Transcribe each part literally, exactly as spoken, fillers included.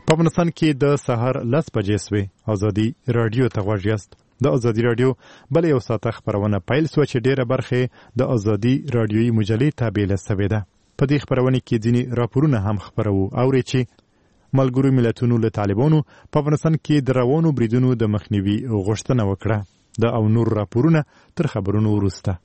په افغانستان کې د سهار لس بجې سوې. ازادي راډیو ته غوږ یاست. د ازادي راډیو بل یو ساعته خپرونه پیل سوه چې ډېره برخه د ازادي راډیویي مجلې تابع سوې ده. په دې خپرونه کې ځینې راپورونه هم خپروو. اورئ چې ملګرو ملتونو له طالبانو په افغانستان کې د روانو بریدونو د مخنیوي غوښتنه وکړه. د او نور راپورونه تر خبرونو وروسته.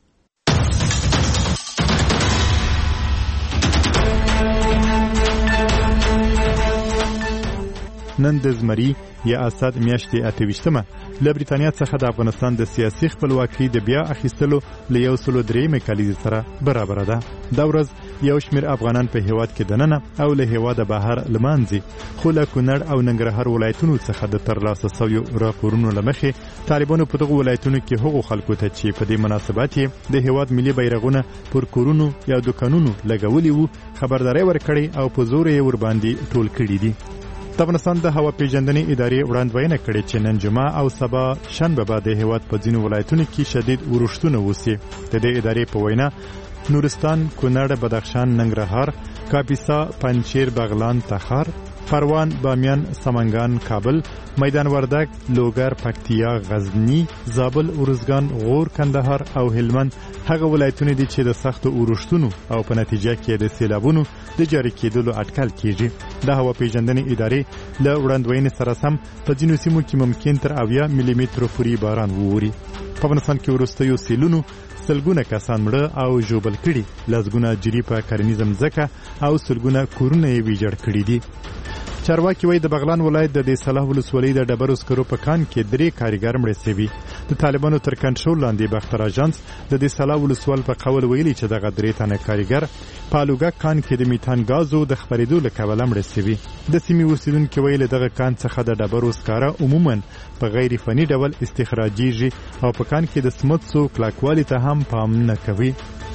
نن د زمري یا اسد میاشتې اته ویشتمه له بریتانیا څخه د افغانستان د سیاسي خپلواکۍ د بیا اخیستلو له یو سلو درېیمې کلیزې سره برابره ده. دا ورځ یو شمېر افغانان په هیواد کې دننه او له هیواده بهر لمانځي، خو له کونړ او ننګرهار ولایتونو څخه د ترلاسه سویو راپورونو له مخې طالبانو په دغو ولایتونو کې هغو خلکو ته چې په دې مناسبت یې د هیواد ملي بیرغونه پر کورونو یا دوکانونو لګولي وو خبرداری ورکړې او په زور یې ورباندې ټول کړي دي. د افغانستان د هوا پیژندنې ادارې وړاندوینه کړې چې نن جمعه او سبا شنبه به د هیواد په ځینو ولایتونو کې شدید اورښتونه وسي. د دې ادارې په وینا نورستان، کونړ، بدخشان، ننګرهار، کاپیسا، پنجشیر، بغلان، تخار، پروان، بامیان، سمنګان، کابل، میدان وردګ، لوګر، پکتیا، غزنی، زابل، ارزګان، غور، کندهار او هلمند هغه ولایتونه دي چې د سختو اورښتونو او په نتیجه کې د سیلابونو د جاري کېدلو اټکل کیږي. د هوا پیژندنې ادارې له وړاندوینې سره سم په ځینو سیمو کې ممکن تر اویا ملي مترو پورې باران ووري. په افغانستان کې وروستیو سیلونو سلګونه کسان مړه او ژوبل کړي، لسګونه جري په کرنیزه مځکه او سلګونه کورونه یې ویجاړ کړي دي. چارواکي وایي د بغلان ولایت د دې صلاح ولسوالۍ د ډبرو سکرو په کان کې درې کارګر مړه شوي. د طالبانو تر کنټرول لاندې باختر اژانس د دې صلاح ولسوال په قول ویلي چې دغه درې تنه کارګر په الوګا کان کې د میتان غازو د خپرېدو له کبله مړه شوي. د سیمې اوسیدونکي ویلي دغه کان څخه د ډبرو سکاره عموما په غیر فني ډول استخراجیږي او په کان کې د سمڅو کلکوالي ته هم پام نه کوي.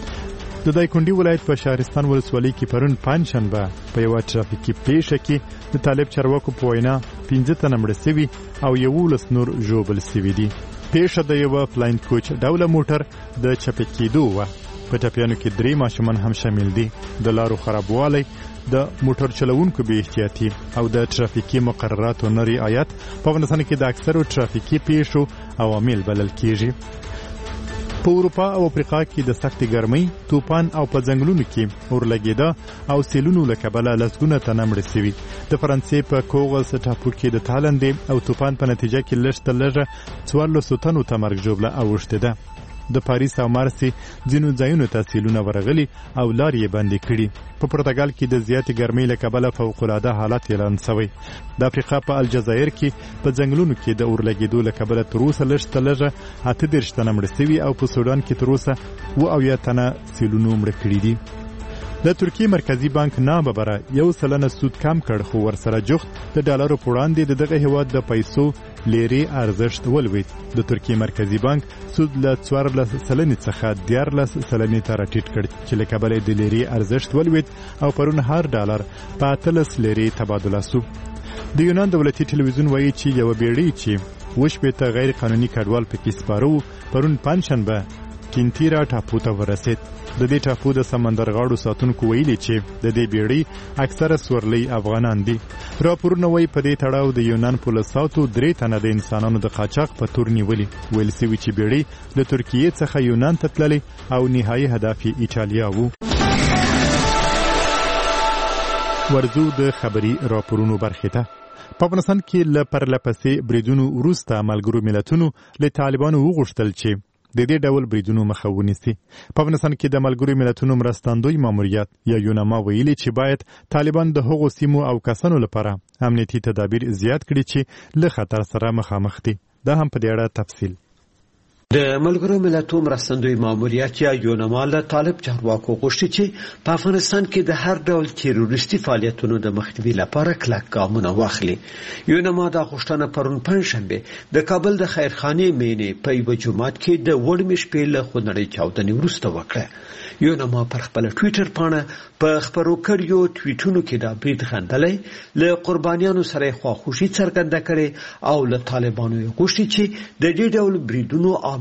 د دایکنډي ولایت په شهرستان ولسوالۍ کې پرون پنجشنبه په یوه ټرافیکي پیښه کې د طالب چارواکو په وینا پنځه تنه مړه شوي او یولس نور ژوبل شوي دي. پیښه د یوه فلاین کوچ ډوله موټر د چپه کېدو وه. په ټپیانو کې درې ماشومان هم شامل دي. د لارو خرابوالی، د موټر چلوونکو بې احتیاطي او د ټرافیکي مقرراتو نه رعایت په افغانستان کې د اکثرو ټرافیکي پیښو عوامل بلل کېږي. په اروپا او افریقا کې د سختې ګرمۍ، توپان او په ځنګلونو کې اورلګېده او سیلونو له کبله لسګونه تنه مړه شوي. د فرانسې په کوغلس ټاپو کې د تالندې او توپان په نتیجه کې لږ تر لږه څوارلسو تنو ته مرګ ژوبله اوښتې ده. د پاریس او مارسې ځینو ځایونو ته سیلونه ورغلي او لارې یې بندې کړي. په پرتګال کې د زیاتې ګرمۍ له کبله فوقالعاده حالت اعلان شوی. د افریقا په الجزایر کې په ځنګلونو کې د اورلګېدو له کبله تر اوسه لږ تر لږه اته دېرش تنه مړه شوي او په سودان کې تر اوسه اوه اویا تنه سیلونو مړه کړي دي. د ترکیې مرکزی بانک ناببره یو سلنه سود کم کړ، خو ورسره جفت د ډالرو په وړاندې د دغه هیواد د پیسو لیرې ارزښت ولوېد. د ترکیې مرکزی بانک سود له څوارلس سلنې څخه دیارلس سلنې ته راټیټ کړ چې له کبله د لیرې ارزښت ولوېد او پرون هر ډالر په اتلس لیرې تبادله سو. د یونان دولتي ټلویزیون وایي چې یوه بیړۍ چې اووه شپېته غیر قانوني کډوال پکې سپاره وو پرون پنجشنبه کینتیرا ټاپو ته ورسېد. د دې ټاپو د سمندرغاړو ساتونکو ویلي چې د دې بیړۍ اکثره سورلۍ افغانان دي. راپورونه وایي په دې تړاو د یونان پولیسو درې تنه د انسانانو د قاچاق په تور نیولي. ویل سوي چې بیړۍ له ترکیې څخه یونان ته تللې او نهایي هدف یې ایټالیا و. ورځو د خبري راپورونو برخې ته. په افغانستان کې له پرلپسې بریدونو وروسته ملګرو ملتونو له طالبانو وغوښتل چې د دې ډول بریدونو مخه ونیسي. په افغانستان کې د ملګرو ملتونو مرستندوی ماموریت یا یونما ویلي چې باید طالبان د هغو سیمو او کسانو لپاره امنیتي تدابیر زیات کړي چې له خطر سره مخامخ دي. دا هم په دې اړه تفصیل. د ملګرو ملتونو مرستندوی ماموریت یا یونما له طالب چارواکو غوښتي چې په افغانستان کې د هر ډول تروریستي فعالیتونو د مخنیوي لپاره کلک ګامونه واخلي. یونما دا غوښتنه پرون پنجشنبه د کابل د خیرخانې مینې په یوه جومات کې د وړمې شپې له خونړۍ چاودنې وروسته وکړه. یونما پر خپل ټویټر باندې په خبرو کړیو ټویټونو کې دا برید غندلی، له قربانیانو سره خواخوشي څرګنده کړې او له طالبانو یې غوښتي چې د دې ډول بریدونو عامل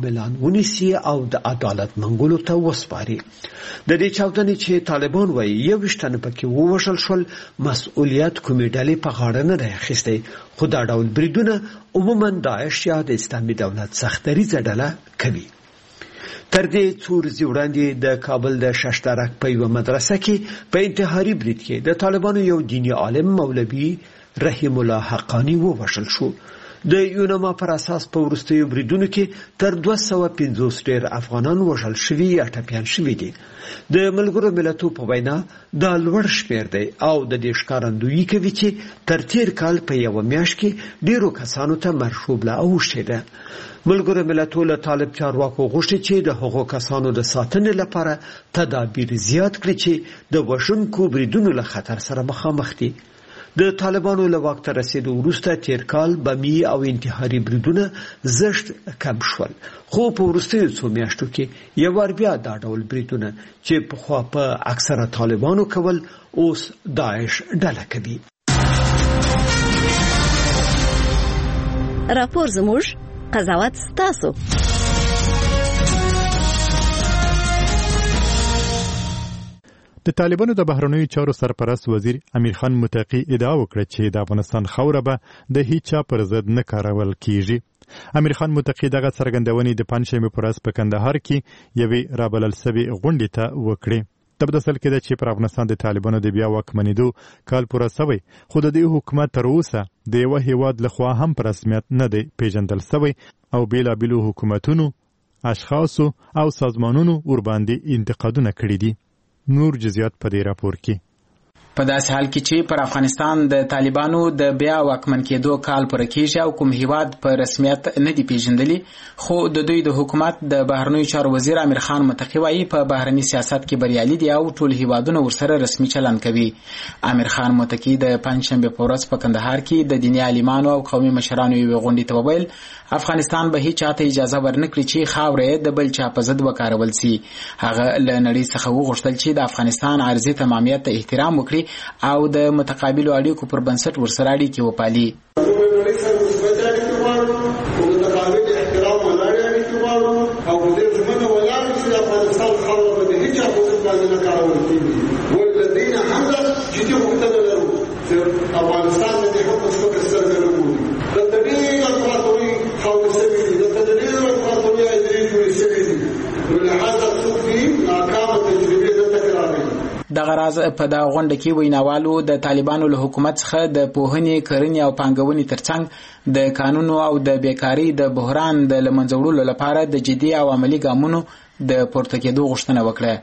عاملان ونیسي او د عدالت منګولو ته وسپاري. د دې چاودنې چې طالبان وایي یو وشتنه پکې ووژل شول مسؤلیت کومې ډلې په غاړه نه دی اخیستی، خو دا ډول بریدونه عموما داعش یا د اسلامي دولت سختدریځه ډله کوي. تر دې څو ورځې وړاندې د کابل د ششترک په یوه مدرسه کې په انتحاري برید کې د طالبانو یو دیني عالم مولوي رحیم الله حقانی ووژل شو. د یونما پر اساس په وروستیو بریدونو کې تر دوه سوه پنځوس ډیر افغانان وژل شوي یا ټپیان شوي دي. د ملګرو ملتونو په وینا دا لوړ شمېر دی او د دې ښکارندویي کوي چې تر تیر کال په یوه میاشت کې ډیرو کسانو ته مرشوبله اوښتې ده. ملګرو ملتونو له طالب چارواکو غوښتي چې د هغو کسانو د ساتنې لپاره تدابیر زیات کړي چې د وژونکو بریدونو له خطر سره مخامخ دي. د طالبانو له واک ته رسیدو وروسته تیر کال بمی او انتحاري بریدونه زشت کم شول، خو په وروستیو څو میاشتو کې یو وار بیا دا ډول بریدونه چې پخوا په اکثره طالبانو کول اوس داعش ډله کوي. راپور زموږ قضاوت ستاسو. د طالبانو د بهرنیو چارو سرپرست وزیر امیر خان متقی ادعا وکړه چې د افغانستان خاوره به د هیڅ چا پر ضد نه کارول کیږي. امیر خان متقی دغه څرګندونې د پنجشنبې په ورځ په کندهار کې یوې رابلل سوې غونډې ته وکړې. د بدسل کې ده چې پر افغانستان د طالبانو د بیا واکمنېدو کال پوره سوی، خو د دې حکومت تر اوسه د یوه هیواد لخوا هم په رسمیت نه دی پیژندل سوی او بیلابیلو حکومتونو، اشخاصو او سازمانونو ورباندې انتقادونه کړي دي. نور جزئیات په دې راپور کې. په داسې حال کې چې پر افغانستان د طالبانو د بیا واکمن کېدو کال پوره کېږي او کوم هیواد په رسمیت نه دی پیژندلی، خو د دوی د حکومت د بهرنیو چارو وزیر امیر خان متقی وایي په بهرني سیاست کې بریالي دي او ټول هیوادونه ورسره رسمي چلند کوي. امیر خان متقی د پنجشنبې په ورځ په کندهار کې د دیني عالمانو او قومي مشرانو یوې غونډې ته وویل افغانستان به هیڅ چاته اجازه ورنکړي چې خاوره د بل چا په ضد وکارول سي. هغه له نړۍ څخه وغوښتل چې د افغانستان عارضي تمامیت ته احترام وکړي او د متقابلو اړیکو پر بنسټ ورسره اړیکې وپالي. دغه راز په دا غونډه کې ویناوالو د طالبانو له حکومت څخه د پوهنې، کرنې او پانګونې ترڅنګ د قانونو او د بیکاری د بحران د لمنځه وړلو لپاره د جدي او عملی ګامونو د پورته کېدو غوښتنه وکړه.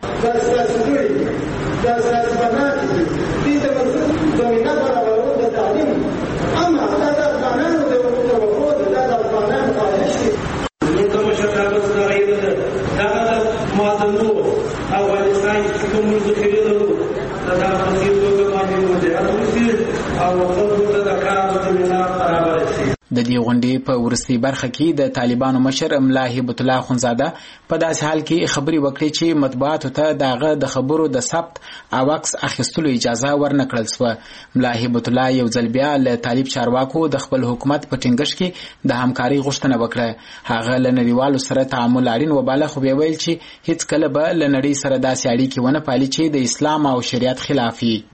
د دې غونډې په ورستۍ برخه کې د طالبانو مشر ملا هیبت الله خونزاده په داسې حال کې خبري وکړي چې مطبوعاتو ته دغه د خبرو د ثبت او عکس اخیستلو اجازه ورنکړل شوه. ملا هیبت الله یو ځل بیا له طالب چارواکو د خپل حکومت په ټینګښت کې د همکارۍ غوښتنه وکړه. هغه له نړیوالو سره تعامل اړین وباله، خو بیا ویل چې هیڅ کله به له نړۍ سره داسې اړیکې ونه پالي چې د اسلام او شریعت خلاف وي.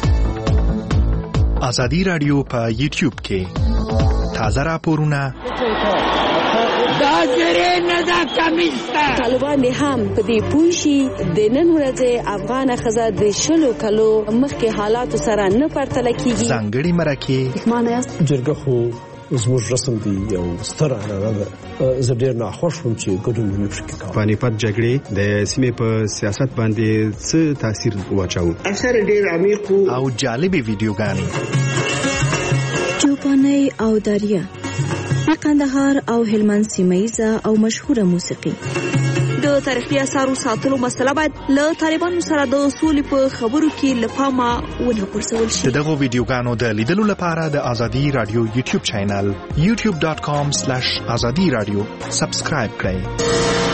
ازادي رادیو په یوټیوب کې تازه راپورونه دا زری نه دا کمیسته طالبان هم په دې پوه شي د نن ورځې افغان ښځه د شلو کلو مخکې حالاتو سره نه پرتله کیږي. ځانګړي مرکې معنی جرګه خو زموږ رسم دی یو ستر عنعنه ده. زه ډېر ناخوښ وم چې ګډون مې پکې کاوه. پانیپت جګړې د سیمې په سیاست باندې څه تاثیر واچاوه؟ اثر ډېر عمیق او جالبې ویډیوګانې چوپاني او دریا د کندهار او هلمند سیمه او مشهوره موسیقي. د تاریخي اثارو ساتلو مسله باید له طالبانو سره د سولې په خبرو کې له پامه ونه غورځول شي. د دغو ویډیوګانو د لیدلو لپاره د ازادي رادیو یوټیوب چینل یوټیوب ډاټ کام سلیش ازادي رادیو سبسکرایب کړئ.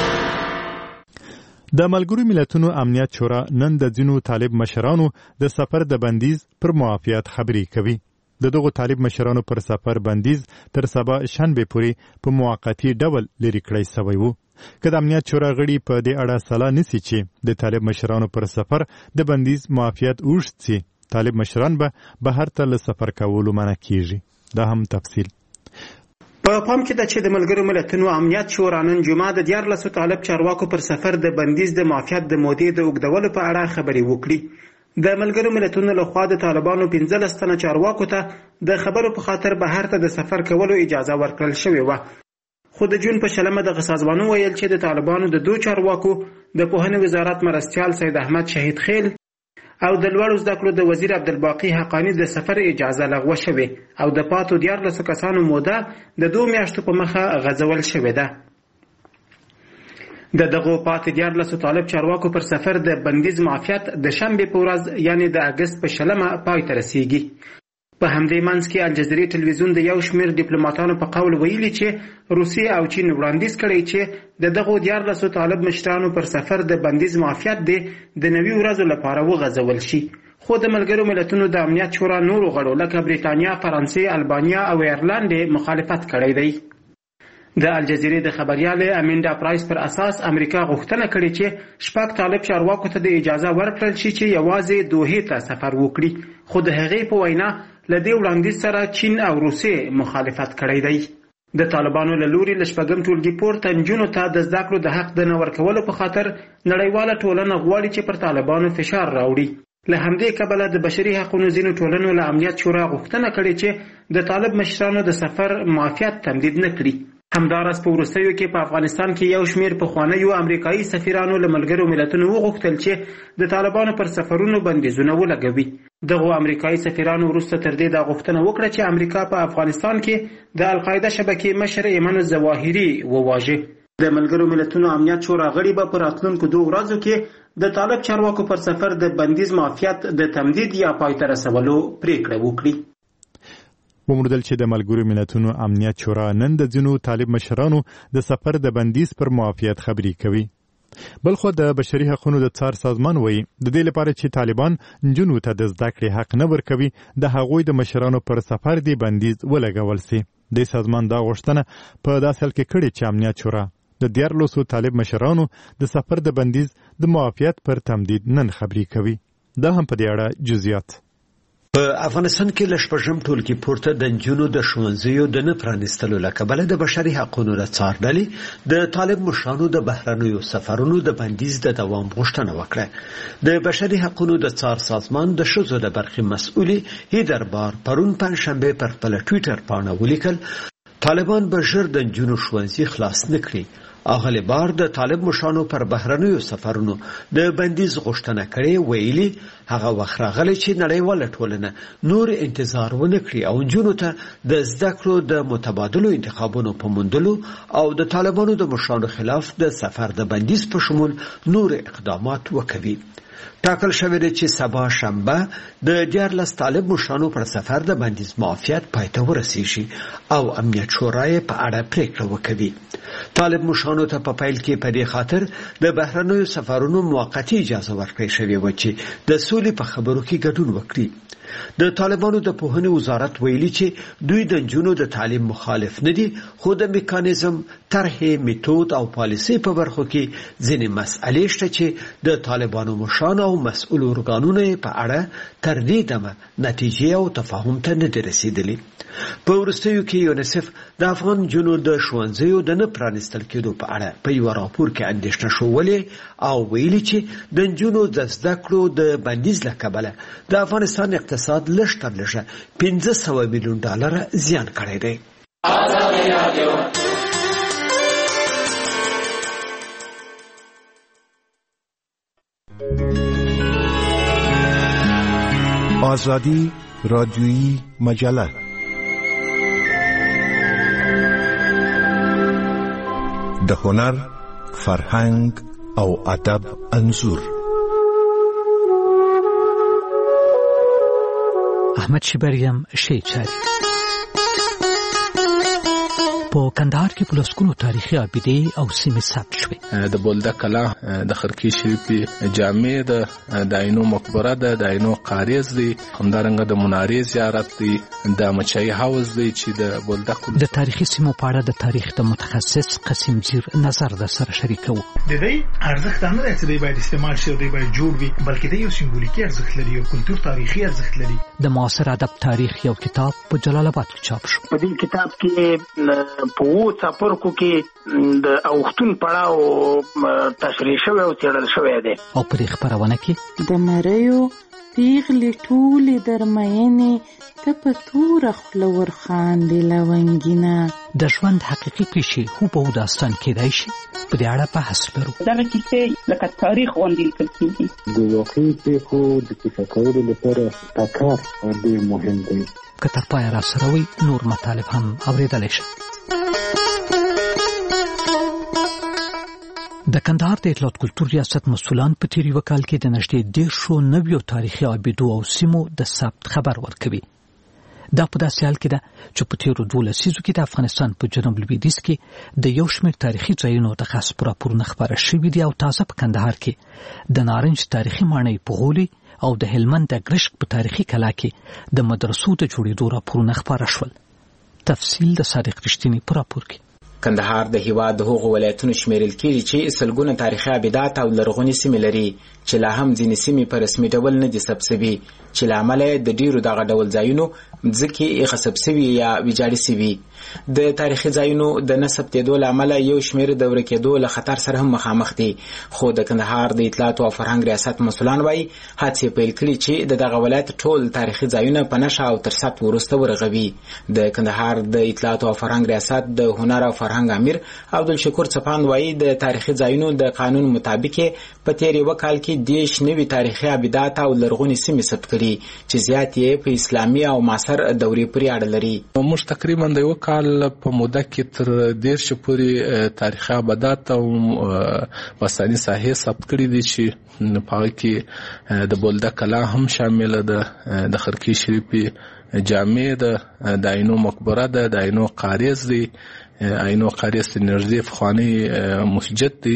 د ملګرو ملتونو امنیت شورا نن د ځینو طالب مشرانو د سفر د بندیز پر موافقت خبري کوي. د دغو طالب مشرانو پر سفر بندیز تر سبا شنبه پورې په موقتی ډول لري کړی شوی و. که د امنیت شورا غړي په دې اړه سلا نسی چې د طالب مشرانو پر سفر د بندیز معافیت اوږد سي، طالب مشران به بهر ته له سفر کولو منع کیږي. دا هم تفصیل په پام کې ده چې د ملګرو ملتونو امنیت شورا نن جمعه د دیارلسو طالب چارواکو پر سفر د بندیز د معافیت د مودې د اوږدولو په اړه خبرې وکړي. د ملګرو ملتونو لخوا د طالبانو پنځلس تنه چارواکو ته د خبرو په خاطر بهر ته د سفر کولو اجازه ورکړل شوې وه. خو د جون په شلمه دغه سازمانونو ویل چې د طالبانو د دوه چارواکو د پوهنې وزارت مرستیال سید احمد شهید خیل او د لوړو زده کړو د وزیر عبدالباقي حقانی د سفر اجازه لغوه شوې او د پاتو دیارلسو کسانو موده د دوه میاشتو په مخه غځول شوې ده. د دغو پاتې دیارلسو طالب چارواکو پر سفر د بندیز معافیت د شنبې په ورځ یعنی د اګست په شلمه پای ته رسیږي. په همدې منځ کې الجزیرې ټلویزیون د یو شمېر ډیپلوماتانو په قول ویلي چې روسیې او چین وړاندیز کړی چې د دغو دیارلسو طالب مشرانو پر سفر د بندیز معافیت دی د نوي ورځو لپاره وغځول شي. خو د ملګرو ملتونو د امنیت شورا نورو غړو لکه بریتانیا، فرانسې، البانیا او ایرلند مخالفت کړی دی. د الجزیرې د خبریالې امیندا پرایس پر اساس امریکا غوښتنه کړې چې شپږ طالب چارواکو ته د اجازه ورکړل شي چې یوازې دوحې ته سفر وکړي. خو د هغې په وینا له دې وړاندیز سره چین او روسیې مخالفت کړی دی. د طالبانو له لوري له شپږم ټولګي پورته نجونو ته د زده کړو د حق د نه ورکولو په خاطر نړیواله ټولنه غواړي چې پر طالبانو فشار راوړي. له همدې کبله د بشري حقونو ځینو ټولنو له امنیت شورا غوښتنه کړې چې د طالب مشرانو د سفر معافیت تمدید نه کړي. همداراز په وروستیو کې په افغانستان کې یو شمېر پخوانیو امریکایي سفیرانو له ملګرو ملتونو وغوښتل چې د طالبانو پر سفرونو بندیزونه ولګوي. دغو امریکایي سفیرانو وروسته تر دې دا غوښتنه وکړه چې امریکا په افغانستان کې د القاعده شبکې مشر ایمن الظواهري وواژه. د ملګرو ملتونو امنیت شورا غړي به په راتلونکو دوه ورځو کې د طالب چارواکو پر سفر د بندیز معافیت د تمدید یا پای ته رسولو پریکړه وکړي. وموندل چې د ملګرو ملتونو امنیت شورا نن د ځینو طالب مشرانو د سفر د بندیز پر معافیت خبرې کوي. بلخو د بشري حقوقو د څار سازمان وایي د دې لپاره چې طالبان نجونو ته د زده کړې حق نه ورکوي د هغوی د مشرانو پر سفر دی بندیز ولګول سي. د سازمان دا غوښتنه په داسې حال کې کړې چې امنیت شورا د دیارلسو طالب مشرانو د سفر د بندیز د معافیت پر تمدید نن خبرې کوي. دا هم په دې اړه جزئیات. په افغانستان کې له شپږم ټولګي پورته د نجونو د ښوونځیو د نه پرانیستلو له کبله د بشري حقوقو د څار ډلې د طالب مشرانو د بهرنیو سفرونو د بندیز د دوام غوښتنه وکړه. د بشري حقوقو د څار سازمان د ښځو د برخې مسؤلې هیدر بار پرون پنجشنبه پر خپل ټویټر پاڼه ولیکل طالبان به ژر د نجونو ښوونځي خلاص نه کړي. اغلی بار د طالب مشرانو پر بهرنیو سفرونو د بندیز غوښتنه کړې ویلي هغه وخت راغلی چې نړیواله ټولنه نور انتظار ونه کړي او نجونو ته د زده کړو د متبادلو انتخابونو په موندلو او د طالبانو د مشرانو خلاف د سفر د بندیز په شمول نور اقدامات وکوي. ټاکل شوی دی چې سبا شنبه د دیارلس طالب مشرانو پر سفر د بندیز معافیت پای ته ورسیږي او امنیت شورا یې په اړه پریکړه وکوي. طالب مشرانو ته په پیل کې په دې خاطر د بهرنیو سفرونو موقتی اجازه ورکړې شوې وه چې د سولې په خبرو کې ګډون وکړي. د طالبانو د پوهنې وزارت ویلي چې دوی د نجونو د تعلیم مخالف نه دي خو د میکانیزم، طرحې، میتود او پالیسۍ په برخو کې ځینې مسئلې شته چې د طالبانو مشرانو او مسؤل ارګانونو په اړه تر دې دمه نتیجې او تفاهم ته نه دي رسېدلي. په وروستیو کې یونیسف د افغان نجونو د ښوونځیو د نه پرانیستل کېدو په اړه په یوه راپور کې اندېښنه ښودلې او ویلي چې د نجونو د زده کړو د بندیز له کبله د افغانستان اقتصاد لږ تر لږه پنځه سوه میلیون ډالره زیان کړی دی. آزادی رادیویی مجله د هنر، فرهنګ او ادب انځور. احمد شبریم شیچاری په کندهار کې په لسګونو تاریخي ابیدې او سیمې ثبت شوې. د بولده کلا، د خرکی شریفي جامع ده، د عینو مقبره ده، د عینو قاریز دی، همدارنګه د منارې زیارت دی، د مچای هاوس دی چې د بولده کلا. د تاریخي سیمو په اړه د تاریخ د متخصص قسیم زیر نظر در سره شریکو. د دې ارزښت نه دی چې دی باید استعمال شي او دی باید جوړ وي، بلکې د یو سمبولیکي ارزښت لري او کلتور تاریخي ارزښت لري. د معاصر ادب تاریخ یو کتاب په جلال آباد کې چاپ شو. په دې کتاب کې په وو څاپرکو کې د اوختون پړاو تشریح شوی او څېړل شوی دی. او په دې خپرونه کې د مریو پیغلې ټولې درمینې ته په توره خوله ورخاندې لونګینه. د ژوند حقیقي پیښې هوبهو داستان کېدای شي. په دې اړه بحث لرو. دغه کیسې لکه تاریخ غوندې لیکل کېږي. د واقعي پیښو د کیسه کولو لپاره تکرار ډېر مهم دی. که تر پایه راسره وي نور مطالب هم اورېدلی شي. د کندهار د اطلاعات کلتور ریاست مسؤلان په تیر یو کال کې د نږدې دېرشو نویو تاریخي ابیدو او سیمو د ثبت خبر ورکوي. دا په داسې حال کې ده چې په تیرو دوه لسیزو کې د افغانستان په جنوب لویدیځ کې د یو شمېر تاریخي ځایونو د غصب راپورونه خپاره شوي دي او تازه په کندهار کې د نارنج تاریخي ماڼۍ په غولي او د هلمند د ګرشک په تاریخي کلا کې د مدرسو د جوړېدو راپورونه خپاره شول. تفصیل د صادق رښتینی په راپور کې. کندهار د هیواد د هغو ولایتونو شمیرل کېږي چې سلګونه تاریخي ابیدات او لرغونې سیمې لري چې لا هم ځینې سیمې په رسمي ډول نه دي ثبت شوي، چې له امله د ډیرو دغه ډول ځایونو ځمکې غصب شوي یا ویجاړې شوي. د تاریخي ځایونو د نه ثبتېدو له امله یو شمېر د ورکېدو له خطر سره هم مخامخ دي. خو د کندهار د اطلاعات او فرهنګ ریاست مسؤلان وایي هڅې پیل کړي چې د دغه ولایت ټول تاریخي ځایونه په نښه او تر ثبت وروسته ورغوي. د کندهار د اطلاعات او فرهنګ ریاست د هنر او فرهنګ امیر عبدالشکور څپاند وایي د تاریخي ځایونو د قانون مطابق په تیر یو کال کې دېرش نوي تاریخي ابیدات او لرغونې سیمې ثبت کړي چې زیات یې په اسلامي او معاصر دورې پورې اړه لري. موږ تقریبا د یو کال په موده کې تر دېرش پورې تاریخي ابیدات او باستاني ساحې ثبت کړي دي چې په هغه کې د بولده کلا هم شامل ده، د خرکی شریفي جامع ده، د عینو مقبره ده، د عینو قاریز دی، عینو قاریز د نږدې پخوانی مسجد دی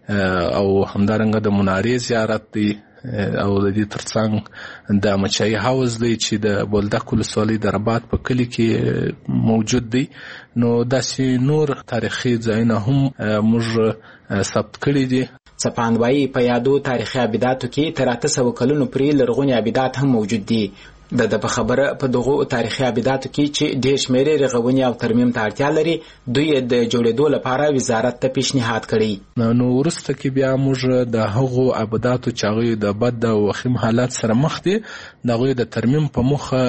او همدارنګه د منارې زیارت دی او د دې ترڅنګ د مچای هاوس دی چې د بولدک ولسوالۍ د رباط په کلي کې موجود دی. نو داسې نور تاریخي ځایونه هم موږ ثبت کړي دي. څپاند وایي په یادو تاریخي ابیداتو کې تر اته سوه کلونو پورې لرغونې ابیدات هم موجود دي. د د په خبره په دغو تاریخي ابیداتو کې چې ډېر شمېر رغونې او ترمیم ته اړتیا لري دوی د جوړېدو لپاره وزارت ته پیشنهاد کړی. نو وروسته کې بیا موږ د هغو ابیداتو چې هغوی د بد او وخیم حالات سره مخ دي د هغوی د ترمیم په موخه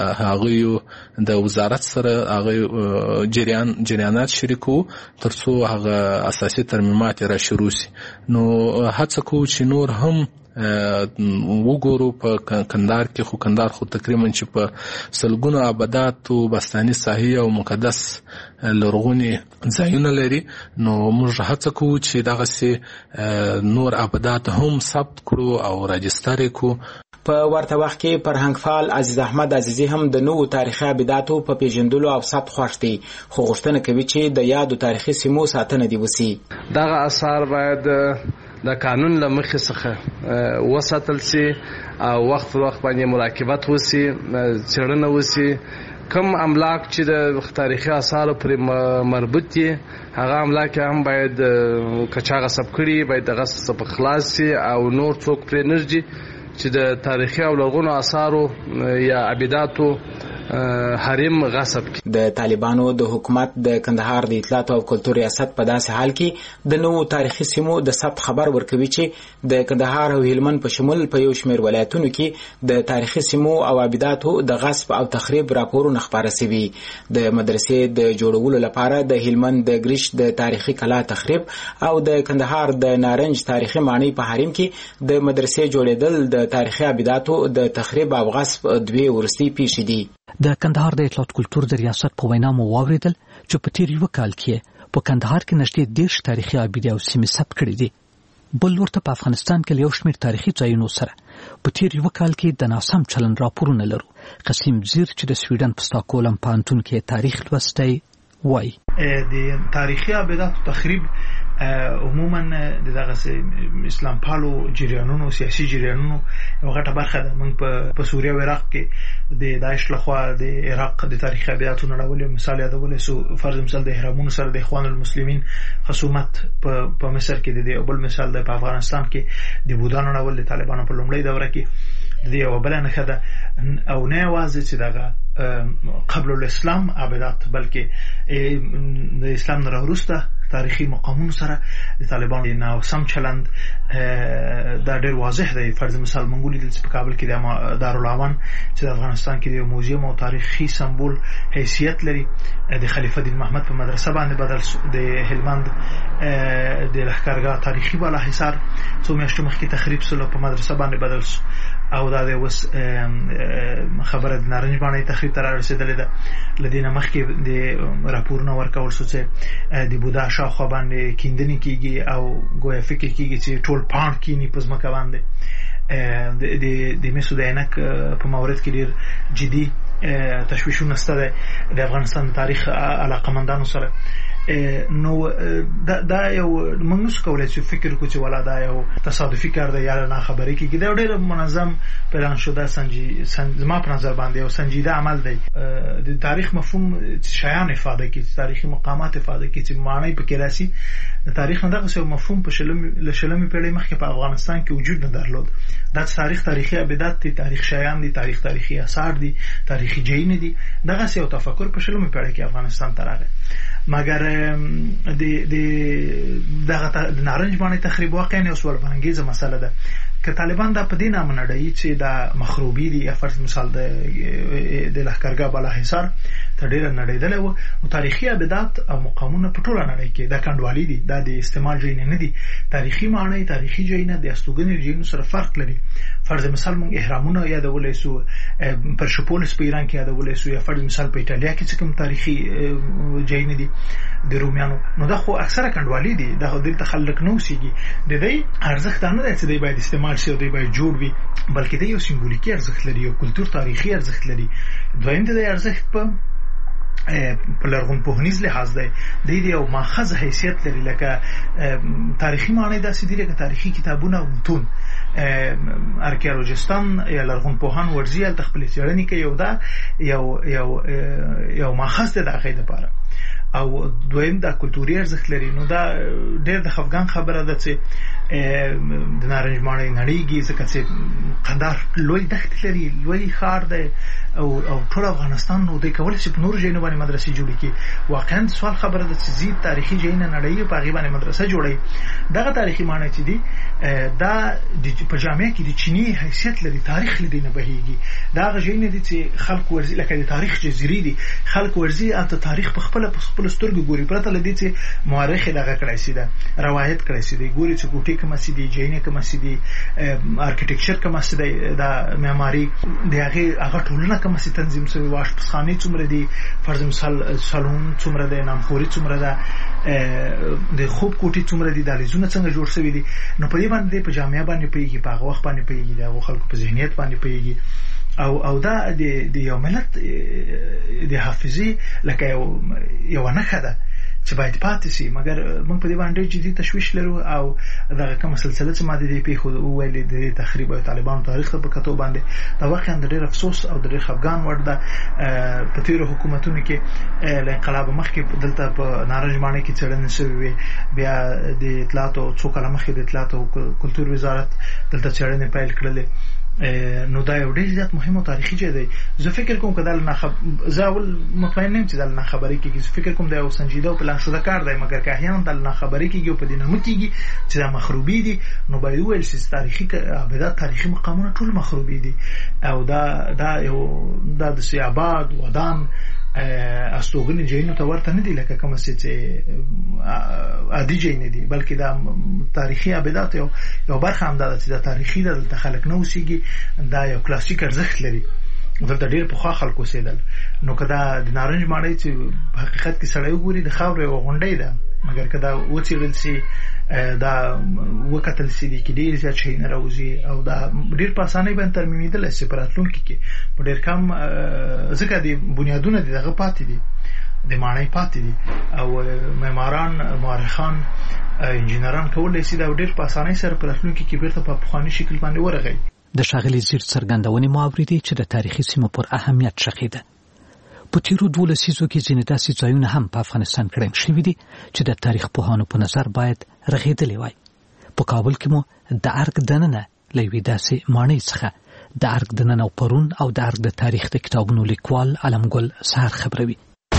هغوی د وزارت سره هغوی جریان جریانات شریکو تر څو هغه اساسي ترمیمات را شروع شي. نو هڅه کوو چې نور هم وګورو په کندهار کې. خو کندهار خو تقریبا چې په سلګونو ابیداتو باستاني ساحې او مقدس لرغونې ځایونه لري، نو موږ هڅه کوو چې دغسې نور ابیدات هم ثبت کړو او راجستر یې کړو. په ورته وخت کې فرهنګفعال عزیز احمد عزیزي هم د نوو تاریخي ابیداتو په پیژندلو او ثبت خوښ دی، خو غوښتنه کوي چې د یادو تاریخي سیمو ساتنه دې وسي. دغه اثار باید د قانون له مخې څخه وساتل سي او وخت پر وخت باندې مراقبت وسي، څېړنه وسي. کم املاک چې د تاریخي اثارو پرې مربوط دي هغه املاک هم باید کچا غصب کړي باید د غصب څخه خلاص سي او نور څوک پرې نږدي چې د تاریخي او لرغونو اثارو یا ابیداتو حریم غصب کی. د طالبانو د حکومت د کندهار د اطلاعات او کلتور ریاست په داسې حال کې د نوو تاریخي سیمو د ثبت خبر ورکوي چې د کندهار او هلمند په شمول په یو شمېر ولایتونو کې د تاریخي سیمو او ابیداتو د غصب او تخریب راپورونه خپاره شوي. د مدرسې د جوړولو لپاره د هلمند د ګرش د تاریخي کلا تخریب او د کندهار د نارنج تاریخي ماڼۍ په حریم کې د مدرسې جوړېدل د تاریخي ابیداتو د تخریب او غصب دوی ورستي پیښې دي. د کندهار د اطلاعات کلتور د ریاست په وینا مو واوریدل چې په تیر یو کال کې په کندهار کې نږدې دېرش تاریخي ابیدې او سیمې ثبت کړي دي. بل ورته په افغانستان کې یو شمېر تاریخي ځایونو سره په تیر یو کال کې د ناسم چلند راپورونه لرو. قسیم زیر چې د سویډن په ستاکهولم پوهنتون کې تاریخ لوستی وایي د تاریخي ابداتو تخریب عموما د دغه اسلام پالو جریانونو سیاسي جریانونو یو غټه برخه ده. موږ په سوریه او عراق کې د داعش لخوا د عراق د تاریخي ابداتو نړولې مثال یادولې سو فرض مثال د احرامونو سره د اخوان المسلمین خصومت په مصر کې د بل مثال د افغانستان کې د بودانو نړول د طالبانو په لومړۍ دوره کې د یو بل نه خده او نه واځي چې دغه قبل الاسلام ابدات بلکې د اسلام نه وروسته تاریخي مقامونو سره د طالبانو نه سم چلند دا ډېر واضح دی. فرض مثال منګولي د کابل کې د دارالعوان چې د افغانستان کې د موزیم او تاریخي سمبول حیثیت لري د خلیفه دین محمد په مدرسه باندې بدل د هلمند د لښکرګاه تاریخي بالا حصار څو میاشتې مخکې تخریب سول په مدرسه باندې بدل او دا د وس خبره د نارنج باندې تخریب تر رسیدلې ده. لدینه مخکې د راپورونه ورکول شو چې د بودا شاوخوا باندې کیندنې کیږي او ګویا فکر کیږي چې ټول پاڼ کینی په ځمکه باندې د د مسعود عینک په مورد کې ډیر جدي تشویشونه ستده د افغانستان تاریخ علاقمندانو سره. نو دا دا یو موږ نو کولای چې فکر وکړو چې ولا دا یو تصادفي کار دی یا نه خبرې کیږي. دا ډېر منظم پلان شده سنجي زما په نظر باندې یو سنجیده عمل دی. د تاریخ مفهوم شایان ifade کوي، تاریخي مقامات ifade کوي چې معنی په کې راسي. د تاریخ نه دغه یو مفهوم په شلم لشلمي پیړۍ مخکې په افغانستان کې وجود نه درلود. دا تاریخ تاریخي ابدات دي، تاریخ شایان دي، تاریخ تاریخي آثار دي، تاریخي جین دي. دغه یو تفکر په شلمي پیړۍ کې افغانستان ته راغی. مګر د د دغه د نارنج باندې تخریب واقعا یو سوال بانګیزه مسله ده. که طالبان دا په دینه منډي چې دا مخروبي دي یا فرض مثال د د لښکرګاه بالا حصار ته ډیر نړیدل او تاریخي ابدات او مقامونه په ټوله نړۍ کې دا کندوالي دي، دا د استعمال جین نه دي. تاریخي معنی تاریخي جین د استوګنې جین سره فرق لري. فرض مثال مونږ احرامونه یادولای سو پر شپولس په ایران کې یادولای سو یا فرض مثال په ایتالیا کې چې کوم تاریخي جین دي د رومیانو، نو دا خو اکثره کندوالي دي. دا د تخلق نو سیږي د دې ارزښت نه دی چې دی باید استعمال شي او دی باید جوړ وي، بلکې دی یو سمبولیکي ارزښت لري او کلچر تاریخي ارزښت لري. دویم د ارزښت په په لرغونپوهنیز لحاظ دی د دې یو ماخذ حیثیت لري. لکه تاریخي معنی داسې دي لکه تاریخي کتابونه او متون. ارکیالوجستان یا لرغونپوهان ورزي ال تخپل څېړنې کوي او دا یو یو یو ماخذ دی د هغې لپاره. او دویم دا کلتوري ارزښت لري. نو دا ډېر د خفګان خبره ده چې د نارنج ماڼۍ نړیږي ځکه چې قندهار لوی دښتې لري، لوی ښار دی او او ټول افغانستان نو دوی کولی شي په نورو ځایونو باندې مدرسې جوړې کړي. واقعا سوال خبره ده چې زیات تاریخي ځایونه نړۍ په هغې باندې مدرسه جوړوي. دغه تاریخي ماڼۍ چې دي دا په جامعه کې د چیني حیثیت لري، تاریخ له دې نه بهیږي. دا هغه ځایونه دي چې خلک ورځي لکه د تاریخ جزیرې دي، خلک ورځي هلته تاریخ په خپله په خپلو سترګو ګوري، پرته له دې چې مورخ یې دغه کړی سي ده روایت کړی سي دی، ګوري چې کوټې کومه سي دي، جینې کومه سي دي، ارکیټیکچر کومه سي دی، دا معماري د هغې هغه ټولنه کومه سي تنظیم شوې، واشپزخانې څومره دي، فرض مثال سالون څومره دی، نامخوري څومره ده، د خوب کوټې څومره دي، دهلیزونه څنګه جوړ شوي دي. نو په دې باندې په جامعه باندې پوهېږي، په هغه وخت باندې پوهېږي، د هغو خلکو په ذهنیت باندې پوهېږي. او او دا د د یو ملت د حافظې لکه یو یو نښه ده چې باید پاتې شي. مګر موږ په دې باندې جدي تشویش لرو او دغه کومه سلسله چې ما د دې پیښو وویلې د تخریب او طالبانو تاریخ ته په کتو باندې دا واقعا د ډېر افسوس او د ډېر خفګان وړ ده. په تېرو حکومتونو کې له انقلاب مخکې دلته په نارنج ماڼۍ کې څېړنې شوې وې، بیا د اطلاعاتو څو کاله مخکې د اطلاعاتو او کلتور وزارت دلته څېړنې پیل کړلې. نو دا یو ډېر زیات مهم او تاریخي ځای دی. زه فکر کوم که دا نه زه اول مطمئن نه یم چې دا نه خبرې کېږي. زه فکر کوم دا یو سنجیده او پلان شده کار دی، مګر که احیانا دا نه خبرې کېږي او په دې نه مه کېږي چې دا مخروبي دي، نو باید وویل شي چې تاریخي ابدات تاریخي مقامونه ټول مخروبي دي او دا دا یو دا د سیاباد ودان استوګنې ځایونو ته ورته نه دي لکه کومه چې عادي ځایونه دي، بلکې دا تاریخي ابدات یو یو برخه هم ده چې دا تاریخي ده، دلته خلک نه اوسېږي، دا یو کلاسیک ارزښت لري، دلته ډېر پخوا خلک اوسېدل. نو که دا د نارنج ماڼۍ چې په حقیقت کې سړی وګوري د خاورې یوه غونډۍ ده، مګر که دا وڅېړل شي دا وکتل سي دي کې ډیر زیات شي نه راوځي او دا ډیر په اسانۍ باندې ترمیمیدل سي پراتلون کې په ډیر کم ځکه د بنیادونه دغه پاتې دي د معنی پاتې دي او معماران مورخان انجینران کولای شي دا ډیر په اسانۍ سره پراتلون کې بیرته په پخوانی شکل باندې ورغی. د ښاغلي زیر څرګندونې مو اورېدې چې د تاریخي سیمو پر اهمیت شخیده. په تیرو دوه لسیزو کې ځینې داسې ځایونه هم په افغانستان کې رنګ شوي دي چې د تاریخ پوهانو په نظر باید رغېدلي وای. په کابل کې مو د ارګ دننه له یوې داسې ماڼۍ څخه د ارګ دننه او پرون او د ارګ د تاریخ د کتابونو لیکوال علمګل سهار خبروي.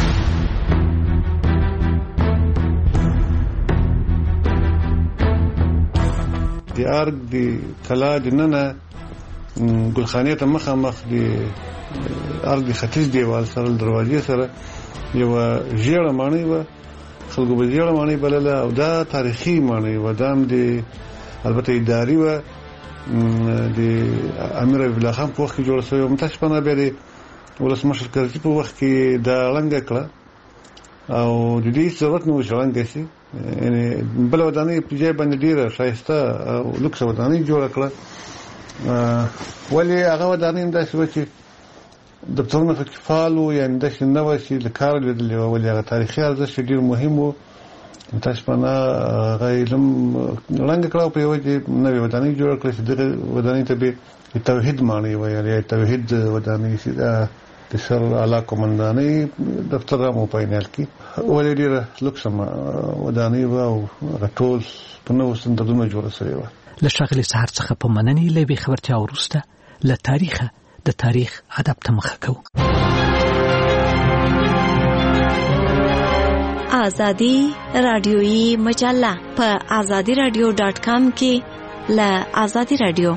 د ارګ د کلا دننه ګلخانې ته مخامخ د ارګ د ختیځ دیوال سره دروازې سره یو ژیړه ماڼۍ و، خلکو به ژیړه ماڼۍ بلله او دا تاریخي ماڼۍ و. دا هم د البته اداري و، د امیر حبیب الله خان په وخت کې جوړه شوې وه. متاسفانه بیا د ولسمشر کرزي په وخت کې دا ړنګه کړه او د دې ضرورت نه و چې ړنګه شي. یعنې بله ودانۍ په ځای باندې ډېره ښایسته او لوکسه ودانۍ جوړه کړه. ولې هغه ودانۍ هم داسې وه چې دفترونه پکې فعال وو، یعنې داسې نه وه چې له کاره لیدلې وه. ولې هغه تاریخي ارزښت ډېر مهم و. متاسفانه هغه علم ړنګه کړه او په یوه نوې ودانۍ جوړه کړه چې دغه ودانۍ ته به د توحید ماڼۍ ویل، توحید ودانۍ چې دا د سر اعلی قمندانۍ دفتر هم و په عین حال کې. ولې ډېره لوکسه ودانۍ وه او هغه ټول په نوو سټنډردونو جوړه شوې وه. له ښاغلي سهار څخه په مننې له یوې خبرتیا وروسته له تاریخه د تاریخ ادب ته مخه کوو. آزادی رادیویی مجله په آزادی رادیو ډاټ کام کې له آزادی رادیو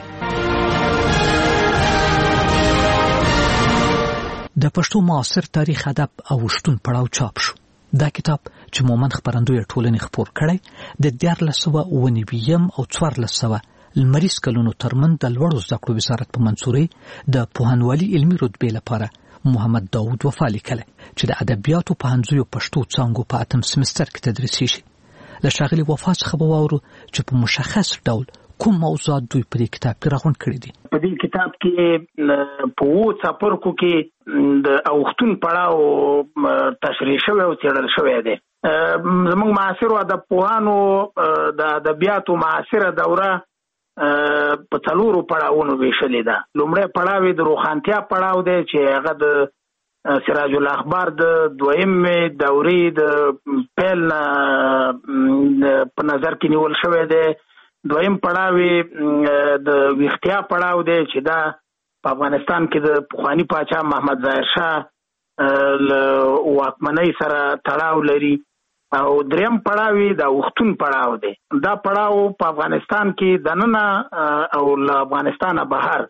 د پښتو معاصر تاریخ ادب او شتون پړاو چاپ شو. دا کتاب چې مومند خبرندوی ټولنې خپور کړی د دیارلس سوه اوه نوي او څوارلس سوه لمریز کلونو ترمن د لوړو زده کړو وزارت په منصورۍ د پوهنوالي علمي رتبې لپاره محمد داود وفا لیکلی چې د ادبیاتو پوهنځیو پښتو څانګو په اتم سمستر کې تدریسي شي. له ښاغلي وفا څخه به واورو چې په مشخص ډول کوم موضوعات دوی په دې کتاب کې راغونډ کړي دي. په دې کتاب کې په اووه څپرکو کې د اوښتون پړاو تشریح شوی او څېړل شوی دی. زموږ معاصرو ادبپوهانو د ادبیاتو معاصره دوره په څلورو پړاوونو ویشلې ده. لومړی پړاو یې د روښانتیا پړاو دی چې هغه د سراج الاخبار د دویمې دورې د پیل نه په نظر کې نیول شوی دی. دویم پړاو د ویښتیا پړاو دی چې دا په افغانستان کې د پخواني پاچا محمد ظاهر شاه له واکمنۍ سره تړاو لري. او دریم پړاو د اوښتون پړاو دی. دا پړاو په افغانستان کې دننه او له افغانستانه بهر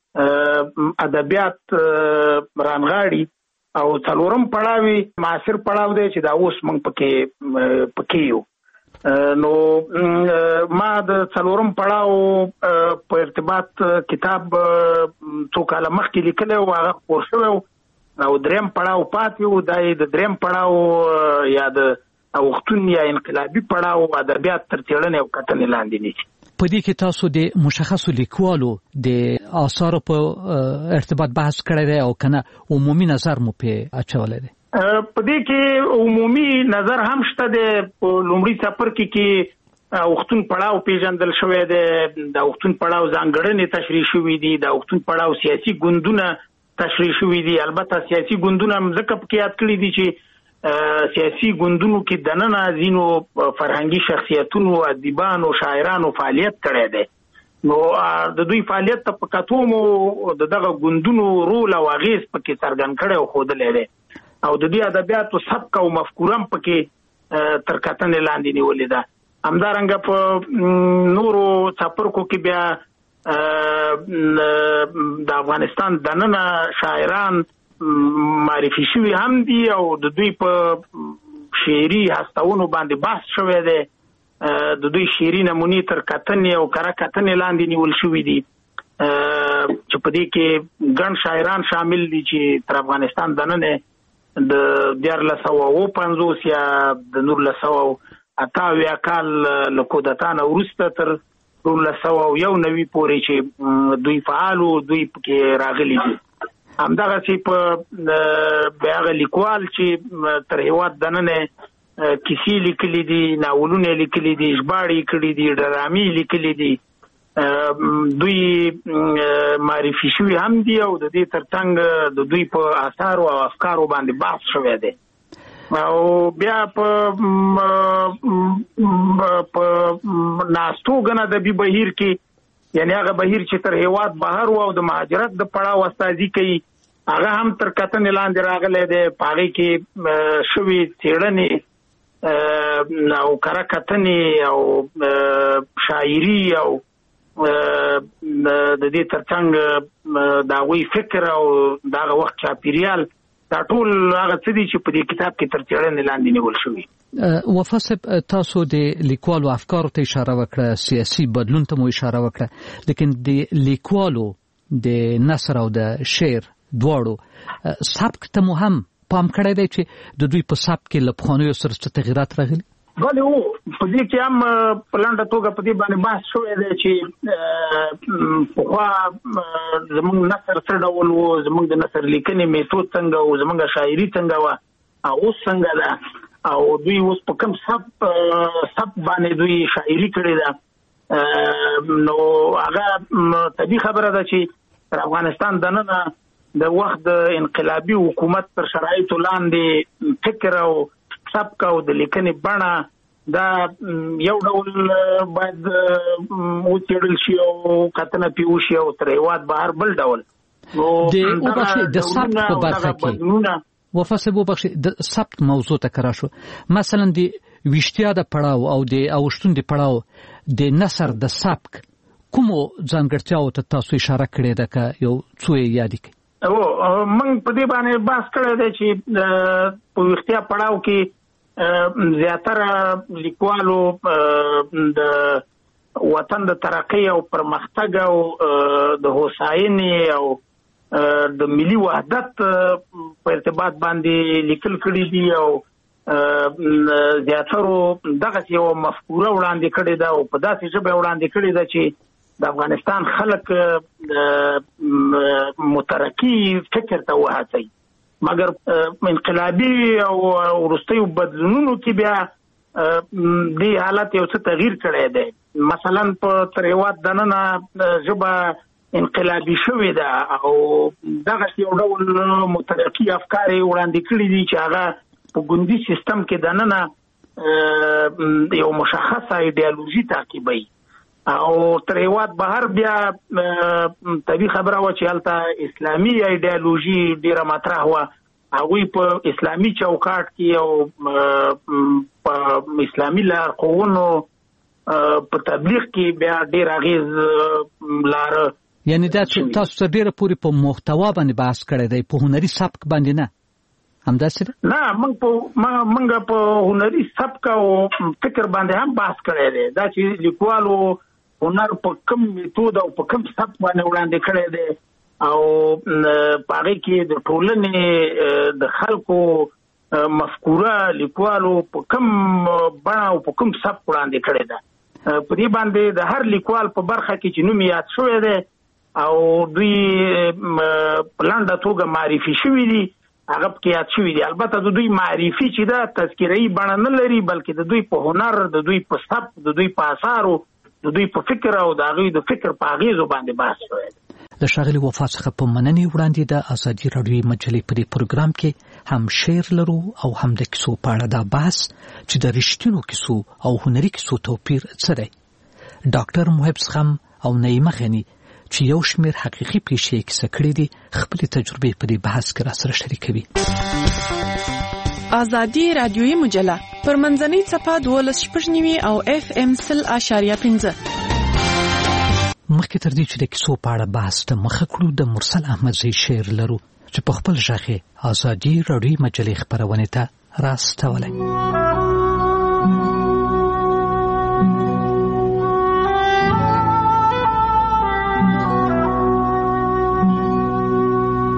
ادبیات رانغاړي. او څلورم پړاو معاصر پړاو دی چې دا اوس موږ پکې پکې یو. نو ما د څلورم پړاو په ارتباط کتاب څو کاله مخکې لیکلی و، هغه خپور شوی و. او دریم پړاو پاتې و، دا یې د دریم پړاو یا د اوښتون یا انقلابي پړاو ادبیات تر څېړنې او کتنې لاندې نیسي. په دې کې تاسو د مشخصو لیکوالو د آثارو په ارتباط بحث کړی دی او کنه عمومي نظر مو پې اچولی دی؟ په دې کې عمومي نظر هم شته دی. په لومړي څپرکي کې اوښتون پړاو پیژندل شوی دی. د اوښتون پړاو ځانګړنې تشریح شوي دي. د اوښتون پړاو سیاسي ګوندونه تشریح شوي دي. البته سیاسي ګوندونه هم ځکه پکې یاد کړي دي چې سیاسي ګوندونو کې دننه ځینو فرهنګي شخصیتونو، ادیبانو، شاعرانو فعالیت کړی دی. نو د دوی فعالیت ته په کتو مو د دغه ګوندونو رول او اغېز پکې څرګند کړی او ښودلی دی. او د دې ادبیاتو سبک او مفکوره هم پکې تر کتنې لاندې نیولې ده. همدارنګه په نورو څپرکو کې بیا د افغانستان دننه شاعران معرفي شوي هم دي او د دوی په شعري هستونو باندې بحث شوی دی. د دوی شعري نمونې تر کتنې او کره کتنې لاندې نیول شوي دي چې په دې کې ګڼ شاعران شامل دي چې تر افغانستان دننه د دیارلس سوه اووه پنځوس یا د نولس سوه اته اویا کال له کودتا نه وروسته تر دولس سوه او یو نوي پورې چې دوی فعال وو دوی پکې راغلي دي. همدغسې په بیا هغه لیکوال چې تر هېواد دننه کیسې لیکلي دي، ناولونه لیکلي دي، ژباړې کړي دي، ډرامې لیکلي دي، دوی معرفي شوي هم دي او د دې ترڅنګ د دوی په آثارو او افکارو باندې بحث شوی دی. او بیا په ناستو ګڼه ادبي بهیر کې یعنی هغه بهیر چې تر هېواد بهر و او د مهاجرت د پړاو استازي کوي هغه هم تر کتنې لاندې راغلی دی. په هغې کې شوي څېړنې او کره کتنې او شاعري او د دې ترڅنګ د هغوی فکر او د هغه وخت چاپېریال دا ټول هغه څه دي چې په دې کتاب کې تر څېړنې لاندې نیول شوي. وفا صاحب تاسو د لیکوالو افکارو ته اشاره وکړه، سیاسي بدلون ته مو اشاره وکړه، لیکن د لیکوالو د نثر او د شعر دواړو سبک ته مو هم پام کړی دی چې د دوی په سبک کې له پخوانیو سره څه تغیرات راغلي؟ بله هو په دې کې هم په لنډه توګه په دې باندې بحث شوی دی چې پخوا زموږ نثر څه ډول و، زموږ د نثر لیکنې میتود څنګه و، زموږ شاعري څنګه وه او اوس څنګه ده، او دوی اوس په کوم سب سب باندې دوی شاعري کړې ده. نو هغه طبیعي خبره ده چې تر افغانستان دننه د وخت د انقلابي حکومت تر شرایطو لاندې فکر او سبک او د لیکنې بڼه دا یو ډول باید وڅېړل شي او کتنه پرې وشي او تر هېواد بهر بل ډول. د سبک په برخه کې وفا صاحب وبخښئ، د سبک موضوع ته که راشو، مثلا د ویشتیا د پړاو او د اوښتون د پړاو د نثر د سبک کومو ځانګړتیاوو ته تاسو اشاره کړې ده که یو څو یې یادې کړئ؟ او موږ په دې باندې بحث کړی دی چې په ویښتیا پړاو کې زیاتره لیکوالو د وطن د ترقۍ او پرمختګ او د هوساینې او د ملي وحدت په ارتباط باندې لیکل کړي دي او زیاترو دغسې یوه مفکوره وړاندې کړې ده او په داسې ژبه وړاندې کړې ده چې د افغانستان خلک مترقي فکر ته وهڅوي. مګر انقلابي او وروستیو بدلونونو کې بیا دې حالت یو څه تغییر کړی دی. مثلا په تر هېواد دننه ژبه انقلابي شوې ده او دغسې یو ډول مترقي افکار یې وړاندې کړي دي چې هغه په ګوندي سیستم کې دننه یو مشخصه ایډیالوژي تعقیبوي او تر هېواد بهر بیا طبیعي خبره وه چې هلته اسلامي ایډیالوژي ډېره مطرح وه. هغوی په اسلامي چوکاټ کې او په اسلامي لارښوونو په تبلیغ کې بیا ډېر اغېز لاره. یعنې دا چې تاسو تر ډېره پورې په محتوا باندې بحث کړی دی، په هنري سبک باندې نه، همداسې ده؟ نه، موږ په موږ په هنري سبک او فکر باندې هم بحث کړی دی. دا چې لیکوالو هنر په کوم میتود او په کوم سبک باندې وړاندې کړی دی او په هغې کې د ټولنې د خلکو مفکوره لیکوالو په کوم بڼه او په کوم سبک وړاندې کړې ده. په دې باندې د هر لیکوال په برخه کې چې نوم یاد شوی دی او دوی په لنډه توګه معرفي شوي دي هغه پکې یاد شوي دي. البته د دوی معرفي چې ده تذکیره‌ایي بڼه نه لري، بلکې د دوی په هنر، د دوی په سبک، د دوی په اثارو، د دوی په فکر او د هغوی د فکر په اغېزو باندې بحث شوی دی. د ښاغلي وفا څخه په مننې وړاندې د ازادي راډیوي مجلې په دې پروګرام کې هم شعر لرو او هم د کیسو په اړه دا بحث چې د رښتینو کیسو او هنري کیسو توپیر څه دی. ډاکټر محب زغم او نعیمه غني چې یو شمېر حقیقي پیښې یې کیسه کړې دي خپلې تجربې په دې بحث کې راسره شریکوي. ازادي راډیوي مجله پر منځنۍ څپه دولس شپږ نوي او اف ام سل اشاریه پنځه. مخکې تر دې چې د کیسو په اړه بحث ته مخه کړو د مرسل احمدزی شعر لرو چې په خپل غږ یې ازادي راډیوي مجلې خپرونې ته راستولی.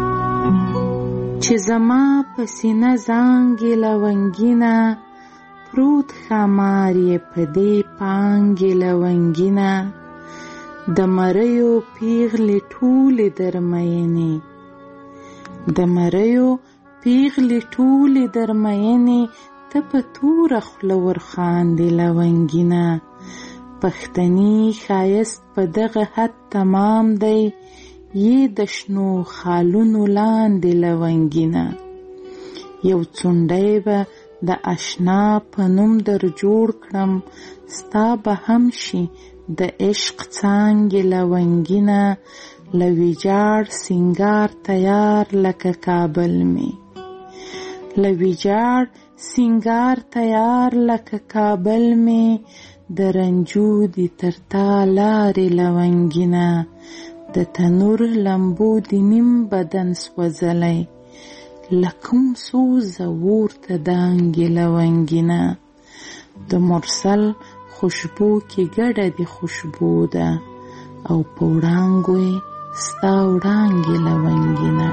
چې زما په سینه زانګې لونګینه پروت ښامار یې په دې پانګې لونګینه د مریو پیغلې ټولې درمینې د مریو پیغلې ټولې درمینې ته په توره خوله ورخاندې لونګینه پښتني ښایست په دغه حد تمام دی یې د شنو خالونو لاندې لونګینه یو څونډی به د اشنا په نوم در جوړ کړم ستا به هم شي د عشق څانګې لونګینه له ویجاړ سینګار تیار لکه کابل مې له ویجاړ سینګار تیار لکه کابل مې د رنجو دي تر تا لارې لونګینه د تنور لمبو د نیم بدن سوځلی لکم سوزه ورته دانګې لونګینه د مرسل خوشبو کې ګډه د خوشبو ده او په وړانګو یې ستا وړانګې لونګینه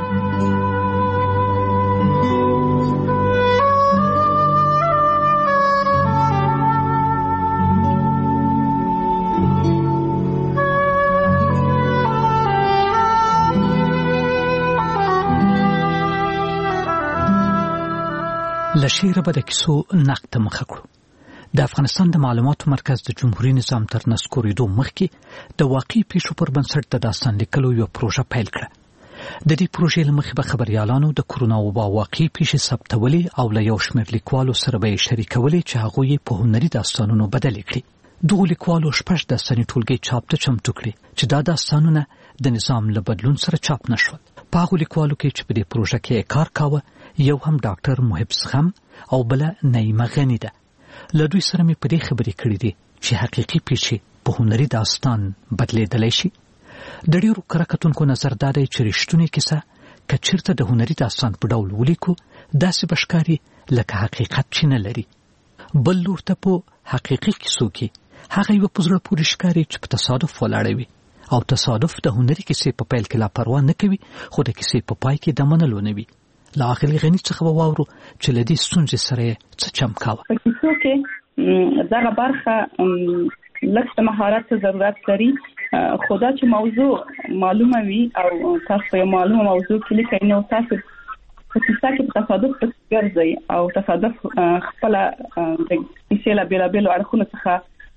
له شعره به د کیسو نقد ته مخه کړو. د افغانستان د معلوماتو مرکز د جمهوریت نظام تر نسکورېدو مخکې د واقعي پیښو پر بنسټ د داستان لیکلو یو پروژه پیل کړه. د دې پروژې له مخې به خبریالانو د کرونا وبا واقعي پیښې ثبتولې او له یو شمېر لیکوالو سره به یې شریکولې چې هغوی یې په هنري داستانونو بدلې کړي. دغو لیکوالو شپږ داستاني ټولګې چاپ ته چمتو کړي چې دا داستانونه د نظام له بدلون سره چاپ نه شول. په هغو لیکوالو کې چې په دې پروژه کې کار کاوه یو هم ډاکټر محب زغم او بله نعیمه غني ده. له دوی سره مې په دې خبرې کړې دي چې حقیقي پیښې په هنري داستان بدلېدلی شي. د ډېرو کره کتونکو نظر دا دی چې رښتونې کیسه که چېرته د هنري داستان په ډول ولیکو داسې به ښکاري لکه حقیقت چې نه لري. بل لور ته په حقیقي کیسو کې هغه یوه په زړه پورې ښکاري چې په تصادف ولاړه وي او تصادف د هنري کیسې په پیل کې لا پروا نه کوي خو د کیسې په پای کې د منلو نه وي. له اخري غني څخه به واورو چې له دې ستونزې سره یې څه چم کاوه. په کیسو کې دغه برخه لږ مهارت ته ضرورت لري خو دا چې موضوع معلومه وي او تاسو یو معلومه موضوع کې لیکئ نو تاسو په کیسه کې په تصادف ګرځئ او تصادف خپل د کیسې له بېلابېلو اړخونو څخه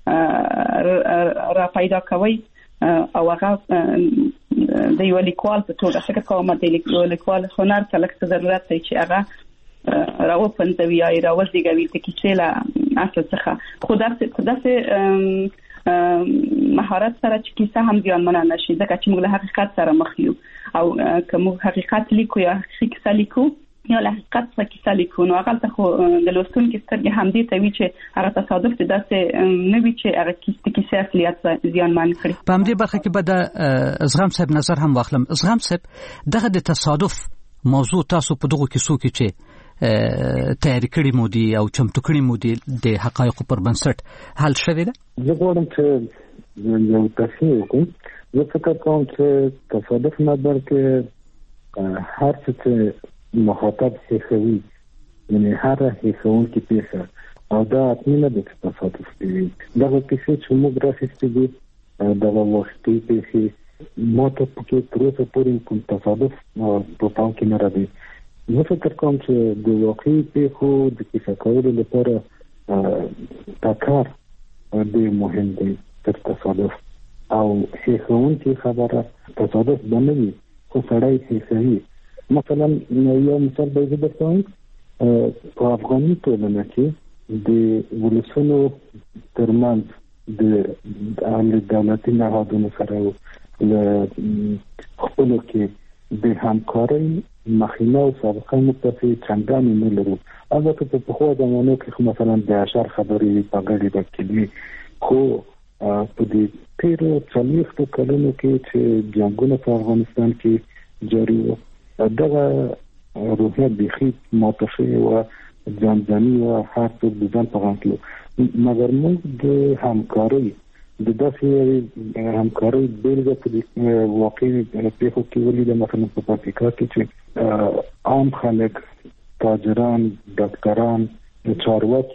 را پیدا کوئ او هغه د یو لیکوال په توګه فکر کوم د یو لیکوال هنر ته لږ ضرورت دی چې هغه راوپنځوي یا راوزیږوي د کیسې له اصل څخه خو داسې داسې مهارت سره چې کیسه هم زیانمنه نشي ځکه چې موږ له حقیقت سره مخ یو او که موږ حقیقت لیکو یا حقیقي کیسه لیکو یا له حقیقت څخه کیسه لیکو نو هغه ته خو د لوستونکي سترګې هم دې ته وي چې هغه تصادف دې داسې نه وي چې هغه کیسه اصلیت زیانمن کړي. په همدې برخه کې به د زغم صاحب نظر هم واخلم. زغم صاحب دغه د تصادف موضوع تاسو په دغو کیسو کې چې تیاری کړی مو دي او چمتو کړی مو دي د حقایقو پر بنسټ حل شوی ده؟ زه غواړم چې یو تصحیح وکړم. زه فکر کوم چې تصادف نه بلکې هر څه چې مخاطب هیښوي یعنې هره هیښوونکې پېښه او دا حتمي نه ده چې تصادف وي. دغه کیسې چې موږ راخیستې دي دغه وختي پېښې ما ته پکې تر اوسه پورې کوم تصادف په پام کې نه راځي. زه فکر کوم چې د واقعي پیښو د کیسه کولو لپاره دا کار ډېر مهم دی تر تصادف او هیښوونکې خبره تصادف به نه وي خو سړی هیښوي. مثلا یو مثال به زه درته وایم په افغاني ټولنه کې د ولسونو ترمنځ د عامل دولتي نهادونو سره له خپلو کې د همکارۍ مخینه او سابقه متفق چندانې نه لرو. البته په پخوا زمانو کې مثلا د اشعار خبرې په ګډې د کلمې خو په دې تیرو څلوېښتو کلونو کې چې جنګونه په افغانستان کې جاري وو دغه روحیه بیخي ماته شوې وه ځانځاني وه هر څوک د ځان په غم کې وو مګر موږ د همکارۍ د داسې همکارۍ بېلګه په واقعي پیښو کې ولیده. مثلا په پکتیکا کې چې عام خلک تاجران ډاکټران چارواکي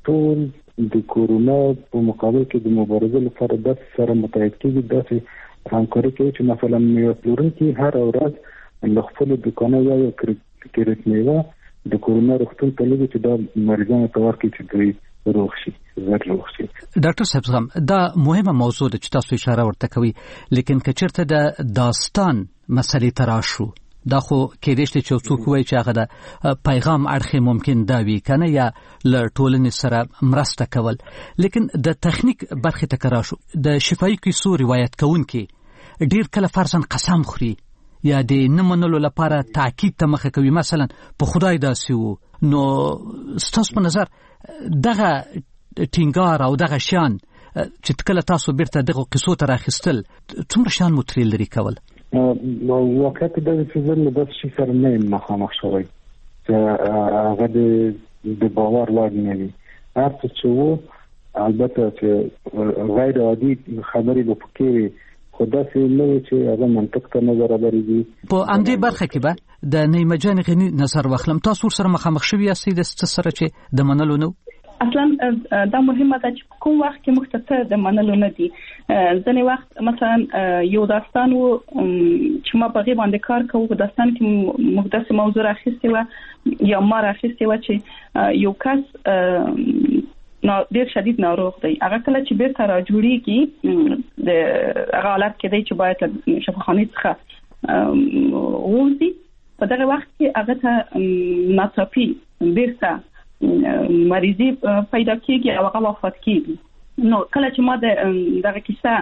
ټول د کورونا په مقابل کې د مبارزې لپاره د سره متحد کېږي داسې همکاري کوي چې مثلا میوه پلورونکي هر ورځ له خپلو دوکانو یو کریټ میوه د کورونا روغتون ته لېږي چې دا مریضانو ته ورکړي چې دوی روغ شي زر روغ شي. ډاکټر صاحب زغم دا مهمه موضوع ده چې تاسو اشاره ورته کوي، لیکن که چېرته د داستان مسلې ته راشو دا خو کېدای شي چې څوک وایي چې هغه د پیغام اړخ ممکن دا وي کنه یا له ټولنې سره مرسته کول، لیکن د تخنیک برخې ته راشو د شفاهي کیسو روایت کوونکي ډیر کله فرضاً قسم خوري یا د نه منلو لپاره تاکید ته مخه کوي، مثلا په خدای داسې وو. نو ستاسو په نظر دغه ټینګار او دغه شان چې کله تاسو بیرته دغه قصو ته راخستل څومره شان مو ترې لري کول؟ نو واقعیت دا چې زه له داسې شي سره نه یم مخامخ شوی چې هغه د باور وړ نه وي. هر څه چې وو البته چې غیر عادي خبرې به پکې وي، خو داسې نه وي چې هغه منطق ته نه برابرېږي. په همدې برخه کې به د نیمه جان غني نظر واخلم، تاسو سره مخامخ شوي یاستئ د څه سره چې د منلو نه اصلا دا مهمه ده چې کوم وخت کې مختصر د منلو نه دي. ځنې وخت مثلا یو داستان و چې ما په غي باندې کار کوم، په داستان کې مقدس موضوع راخستې و یا ما راخستې و چې یو کس نو ډیر شدید ناروغ دی، هغه کله چې بیرته را جوړیږي د هغه حالت کې دی چې باید شفاخانه څخه ووځي، په دغه وخت کې هغه ته ناڅاپي بیرته مریضي پیدا کیږي او هغه وفات کیږي. نو کله چې ما د دغه کیسه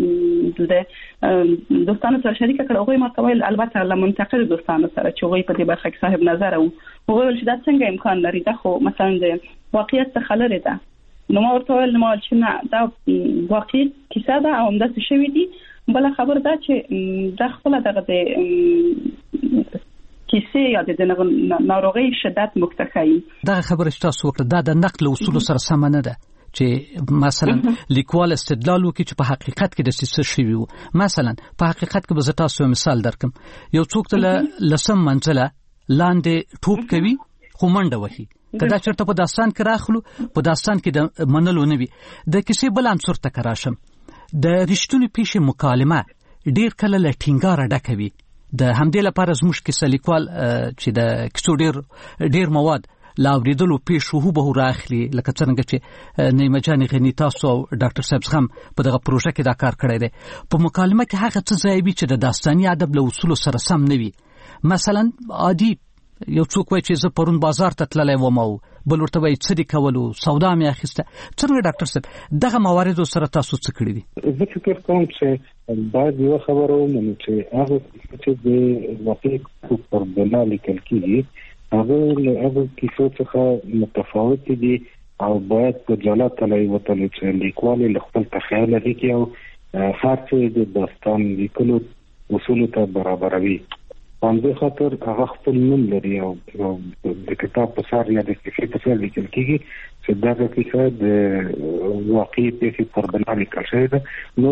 د دوستانو سره شریک کړه، هغه ما ته ویل البته له منتقل دوستانو سره چې هغه په دې برخه کې صاحب نظر وو، هغه ویل چې دا څنګه امکان لري، دا خو مثلا د واقعیت څخه لري ده. نو ما ورته ویل ما چې نه دا واقعي کیسه ده او همداسې شوي دي. بل خبر ده چې دا خپل دغه د کیسه یا د ناروغي شدت مکتخي دا خبره چې تاسو وکړه دا د نقل اصول سره سم نه ده چې مثلا لیکوال استدلال وکړي چې په حقیقت کې د څه شوی وو. مثلا په حقیقت کې به تاسو مثال درکم، یو څوک ته لسم منزله لاندې ټوپ کوي خو منډه وهي، کدا چرته په داستان کې راخلو په داستان کې د منلو نه وي. د کیسې بل عنصر ته راشم، د رښتونی پیښې مکالمه ډیر کله له ټینګاره ډکه وي. د همدې لپاره زموږ کیسه لیکوال چې د کیسو ډیر ډیر مواد لا اوریدلو پیښو هو به راخلي، لکه څنګه چې نیمه جان غني تاسو او ډاکټر صاحب هم په دغه پروژه کې دا کار کړی دی. په مکالمه کې هغه څه ځای وي چې د داستاني ادب له اصول سره سم نه وي. مثلا عادي یو څوک وایي چې زه پرون بازار ته تللی وم او بل ورته وایي څه دې کولو، سودا مې اخیسته. څنګه ډاکټر صاحب دغه مواردو سره تاسو څه کړي دي؟ زه فکر کوم چې باید یو خبره ومنو چې هغه چې د واقعي پر بنا لیکل کېږي هغه له هغه کیسو څخه متفاوت دي او باید په جلا تلای وتل چې لیکوال له خپل تخیل لري او هر څه د داستان لیکلو اصول ته برابروي. باندې خاطر هغه خپل نوم لري او د کتاب په سر یا د کیسې په سر لیکل کېږي چې دا د کیسه د واقعي پیښې پر بنا لیکل شوی ده. نو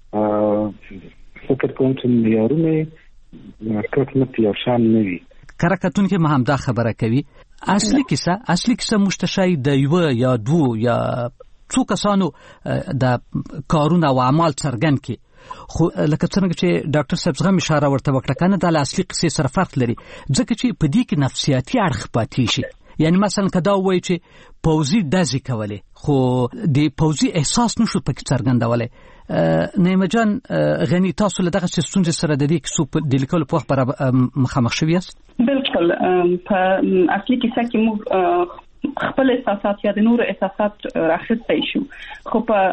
فکر کوم چې معیارونه کټمت یو شان نه وي. کرکټون کې مهم دا خبره کوي اصلي کیسه اصلي کیسه مشتشای د یو یا دو یا څو کسانو د کارونه او اعمال څرګند کی، خو لکه څنګه چې ډاکټر صاحب زغم اشاره ورته وکړه کنه د اصلي قصې سره فرق لري، ځکه چې په دې کې نفسیاتي اړخ پاتې شي. یعنی مثلا کدا وایي چې پوزي دزي کوله خو د پوزي احساس نشو پکې څرګندوله. نیمه جان غني تاسو له دغه ستونزې سره د دې کیسو د لیکلو په وخت پر مخامخ شوی یاست؟ بالکل په اصلي کیسه کې موږ خپل احساسات یا د نور احساسات راخسته شو، خو په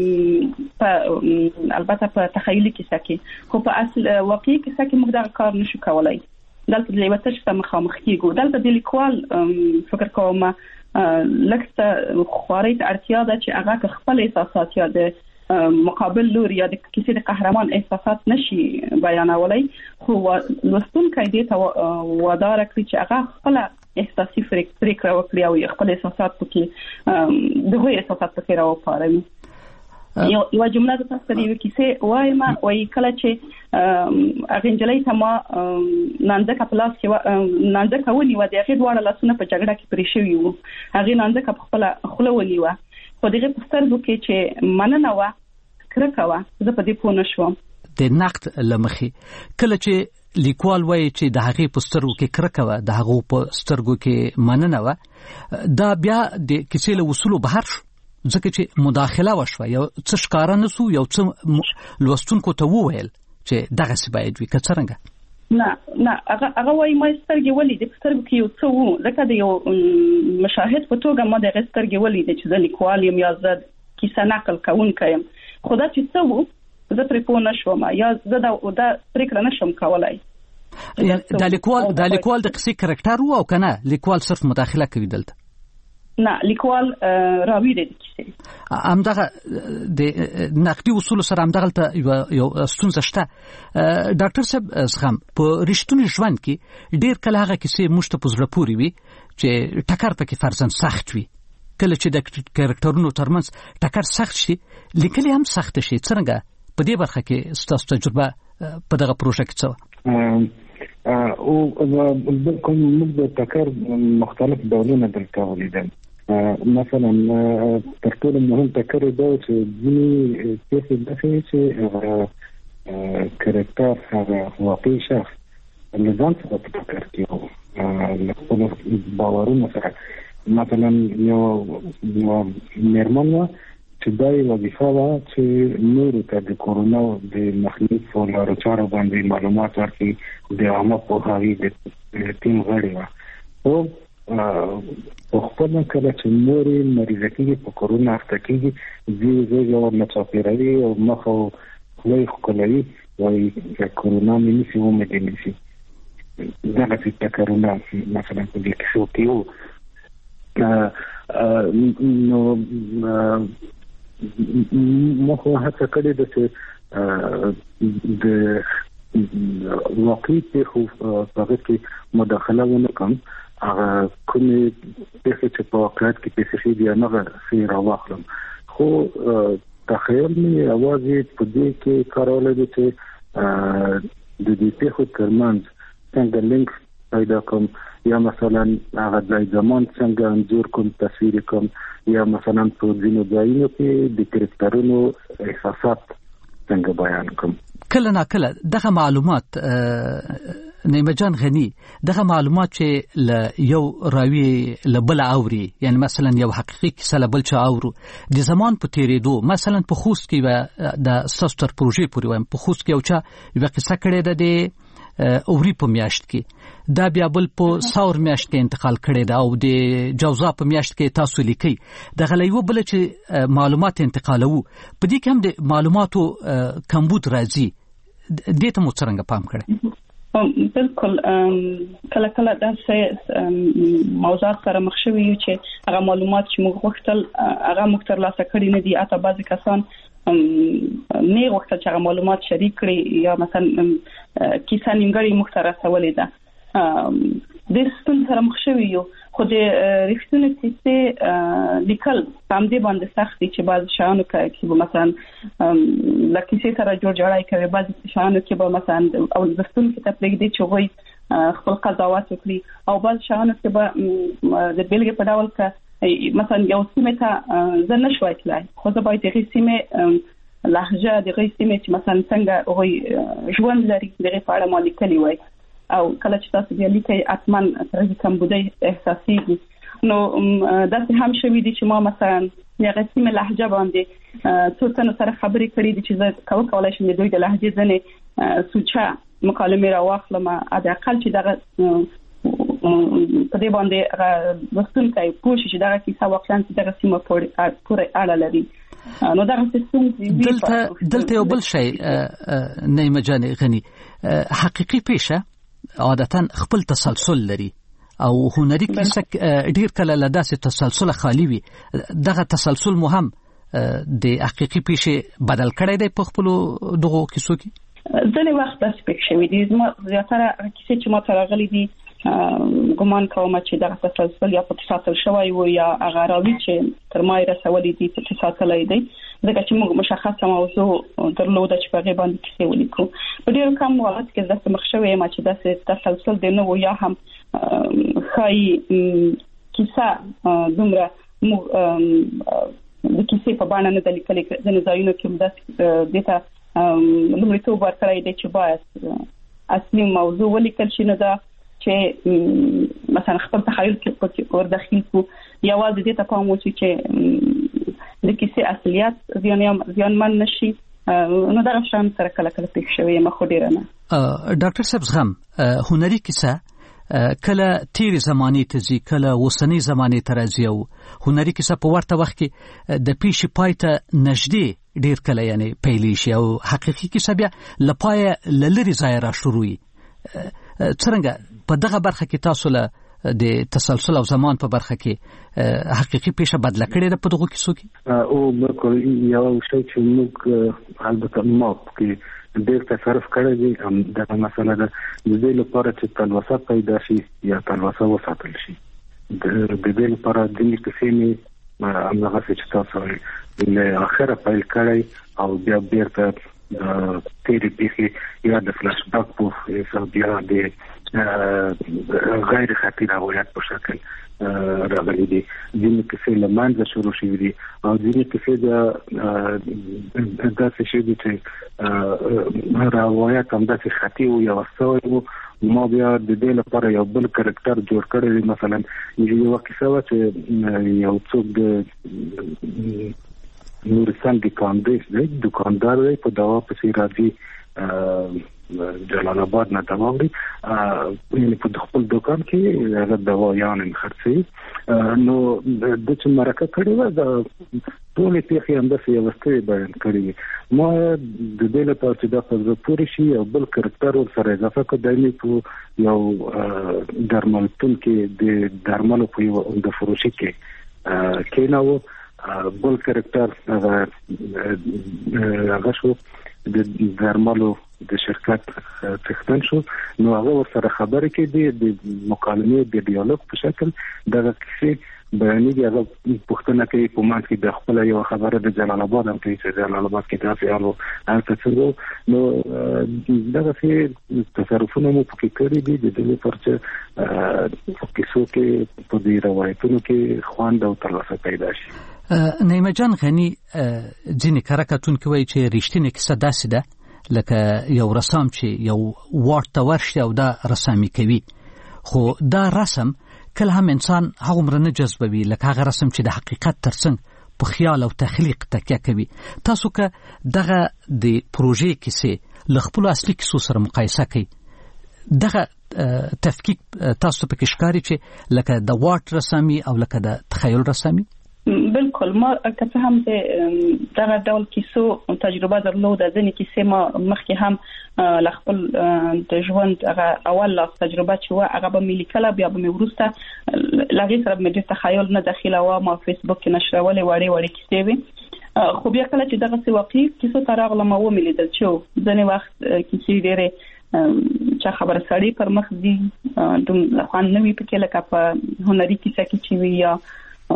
البته په تخیلي کیسه کې، خو په اصل واقعي کیسه کې موږ دا کار نشو کولای. دلته د لیوه تشته مخامخ کیږو، دلته د لیکوال فکر کوم لکه خواري ته اړتیا ده چې هغه خپل احساسات یا د مقابل لور یا د کیسې د قهرمان احساسات نشي بیانولای، خو لوستونکي دې ته وادار کړي چې هغه خپل احساسي پریکړه وکړي او خپل احساسات پکې دغه احساسات پکې راوپاروي. یو یو جمله د تاسو دی کیسه وایم وای کله چې هغه انجلۍ ته ما نانځکه پلاس کې نانځکه ونی و د هغه دواړه لاسونه په جګړه کې پرې شوی وو هغه نانځکه په خپل خله ونی و خو دغه په سترګو کې چې مننه و کرکه و زه په دې پوه نشوم د نقد لمخي کله چې لیکوال وایي چې د هغه په سترګو کې کرکه و د هغه په سترګو کې مننه و دا بیا د کیسې له اصولو بهر شو ځکه چې مداخله وشوه یو څه ښکارا نسو یو څه لوستونکو ته وویل چې دغه څه باید وي که څرنګه نه نه هغه هغه وایي ما سترګې ولیدې په سترګو کې یو څه وو ځکه د یو مشاهد په توګه ما دغه سترګې ولیدې چې زه لیکوال یم یا زه کیسه نقل کوونکی یم خو دا چې څه وو زه پرې پوه نشوم یا زه دا پرېکړه نشم کولی دا لیکوال دا لیکوال د قصې کرکټر وو او که نه لیکوال صرف مداخله کوي دلته نه لیکوال راوی دی کیسه همدغه د نقدي اصول سره همدغه یو ستونزه شته ډاکټر صاحب زغم په رښتونی ژوند کې ډیر کله هغه کیسې موږ ته په زړه پورې وي چې ټکر پکې فرضاً سخت وي کله چې د کرکټرونو ترمنځ ټکر سخت شي لیکل هم سخت شي څنګه په دې برخه کې ستاسو تجربه په دغه پروژه کې څه او بالکل موږ د ټکر مختلف ډولونه دلته ولیدل مثلا تر ټولو مهم ټکر دا چې ځینې پیښې داسې چې کرکټر هغه واقعي شخص له ځان سره په ټکر کې وو له خپلو باورونو سره مثلا یو مېرمن وه چې دا یې وظیفه وه چې نورو ته د کورونا د مخنیوي په لارو چارو باندې معلومات ورکړي د عامه پوهاوي د ټیم غړې وه خو په خپل کله چې نورې مریضه کېږي په کورونا اخته کېږي ځي زوی ورنه چاپېروي او مخ او خوله یې ښکلوي وایي چې کورونا مې نیسي ومې دې نیسي دغسې ټکرونه مثلا په دې کیسو کې وو نو ما خو هڅه کړې ده چې د واقعي پیښو په هغه کې مداخله ونه کړم هغه کومې پیښې چې په واقعیت کې پیښې شوي دي هغه ښې راواخلم خو تخیل مې یوازې په دې کې کارولی دی چې د دې پیښو ترمنځ څنګه لینک پیدا کوم یا مثلا هغه ځای زمان څنګه انځور کوم تصویر کوم یا مثلا په ځینو ځایونو کې د کرکټرونو احساسات څنګه بیان کوم کله نا کله دغه معلومات نیمه جان غنی دغه معلومات چې ل یو راوی لبل اوري یعنی مثلا یو حقیقي کیسه لبل چا اورو د زمان په تیریدو مثلا په خوست کې د سستر پروژې پورې وایم په خوست کې یو چا یو قصه کړې ده د اوري په میاشت کې دا بیا بل په ساور میاشت کې انتقال کړي دا او د جوزا په میاشت کې تاسو لیکي د غلیو بل چې معلومات انتقالو په دې کې هم د معلوماتو کمبود راځي دې ته مو څنګه پام کړی بالکل کله کله داسې موضوعات سره مخ شوي چې هغه معلومات چې موږ غوښتل هغه موږ ترلاسه کړي نه دي اته بعضې کسان نه غوښتل چې هغه معلومات شریک کړي یا مثلا کیسه نیمګړې موږ ته رسولې ده د ستونزې سره مخ شوي یو خو د رښتونې کیسې لیکل په همدې باندې سخت دي چې بعضې شیانو کې به مثلا له کیسې سره جوړ جاړی کوي بعضې شیانو کې به مثلا او لوستونکي ته پرېږدي چې هغوی خپل قضاوت وکړي او بعضې شیانو کې به د بېلګې په ډول که مثلا یو سیمې ته زه نه شوی تللی خو زه باید هغې سیمې لهجه د هغې سیمې چې مثلا څنګه هغوی ژوند لري د هغې په اړه ما لیکلي وای او کله چې تاسو بیا لیکئ حتما ترې کمبودی احساسېږي نو داسې هم شوي دي چې ما مثلا د هغې سیمې لهجه باندې څو تنو سره خبرې کړي دي چې زه کولی شم د دوی د لهجې ځینې سوچه مکالمې راواخلم حداقل چې دغه په دې باندې لوستونکی پوه شي چې دغه کیسه واقعا دغه سیمه پورې اړه لري نو دغه ستونزې دلته دلته یو بل شی نیمه جان غني حقیقي پیښه عادتا خپل تسلسل لري او هنري کیسه ډیر کله له داسې تسلسل خالی وي دغه تسلسل مهم د حقیقي پیښې بدل کړی دی په خپل دغه کیسو کې ځینې وخت داسې پېښ شوي دي زما زیاتره کیسې چې ما ته راغلي دي ګمان کوم چې دغه تسلسل یا په تسلسل شوی و یا هغه راوي چې تر ما رسولې دي په تسلسل دی ځکه چې موږ مشخصه موضوع درلوده چې په غیبه باندې کیسه ولیکو په ډیر کم وخت کې د مخشوي ما چې د تسلسل دی نو یا هم خای کیسه دومره د کیسې په باندې نه د لیکلې د نزاینو کې د دته لومړیتوب ورکړی دی چې باید اصلي موضوع ولیکل شي نه دا چې مثلا خپل تخیل کې ور داخل کو یا واځ دې ته پام وشي چې د کیسې اصليت ځان ځان من نشي نو دا شان سره کله کله پېښ شوی مخ ډیر نه ډاکټر صاحب زغم هنري کیسه کله تیر زماني ته ځي کله وسنی زماني ته راځي او هنري کیسه په ورته وخت کې د پیش پایته نږدې ډیر کله یعنی پیلې شي او حقيقي کیسه بیا لپاره لری ځای را شروعي څنګه په دغه برخه کې تاسو له د تسلسل او زمان په برخه کې حقيقي پیښه بدله کړې ده په دغه کیسو کې او بالکل یو شی چې موږ البته ما کې ډېر تصرف کړی دی هم دا مسله ده د دې لپاره چې تلوسه پیدا شي یا تلوسه وساتل شي د دې لپاره د دې کیسې نه هغه چې تاسو له اخره پیل کړی او بیا بیرته د تیری پیښې یا د فلاش بیک په حساب بیا د غیر خطي روایت په شکل راغلي دي ځینې کیسې له منځه شروع شوي دي او ځینې کیسې د داسې شي دي چې روایت هم داسې خطي و یا وسوي و ما بیا د دې لپاره یو بل کرکټر جوړ کړی دی مثلا یو کیسه و چې یو څوک د نورستان دکاندار دی دکاندار دی په دوا پسې راځي جلال آباد نه دوا وړي یعنی په خپل دکان کې هغه دوا یان خرڅي نو د چې مرکه کړې و د ټول پیښې هم د سیاستي بیان کړې ما د دې لپاره چې دا په پوری شي او بل کرکټر ور سره اضافه کړی په یو درملتون کې د درملو په یو د فروشي کې کیناو بل کرکټر هغه هغه شو د درملو د شرکت څښتن شو نو هغه ور سره خبرې کې دي د مکالمې د ډیالوګ په شکل دغه کیسې بیانې هغه پښتنه کې په مانځ کې د خپل یو خبره د جلال آباد هم کې چې جلال آباد کې تاسو یالو هغه څنګه نو دغه څه تصرفونه مو پکې کړی دي د دې پرچه په کیسو کې په دې روایتونو کې خواند او تلوسه پیدا شي نعیمه جان غنی ځینې کارکاتون کوي چې رښتینی کیسه داسې ده لکه یو رسام چې یو ورته ورشي او دا رسامي کوي خو دا رسم کله هم انسان هغه نه جذبوي لکه هغه رسم چې د حقیقت ترڅنګ په خیال او تخلیق تکیه کوي تاسو که دغه د پروژې کیسه له خپل اصلي کیسو سره مقایسه کوي دغه تفکیک تاسو په کې ښکاري چې لکه د واټ رسامي او لکه د تخیل رسامي بالکل ما که هم دغه ډول کیسو تجربه درلوده ځینې کیسې ما مخکې هم لخپل د ژوند هغه اول لاس تجربه چې و هغه به ملي کله بیا به مې ورسته لغې سره مې د تخیل نه داخله و ما فیسبوک کې نشرولې وړې وړې کیسې وي خو بیا کله چې دغه څه واقعي کیسو ته راغلم او مې لیدل چې ځینې وخت کیسې ډېرې چې خبره سړی پر مخ دي دوم خوان نوي پکې لکه په هنري کیسه کې چې وي یا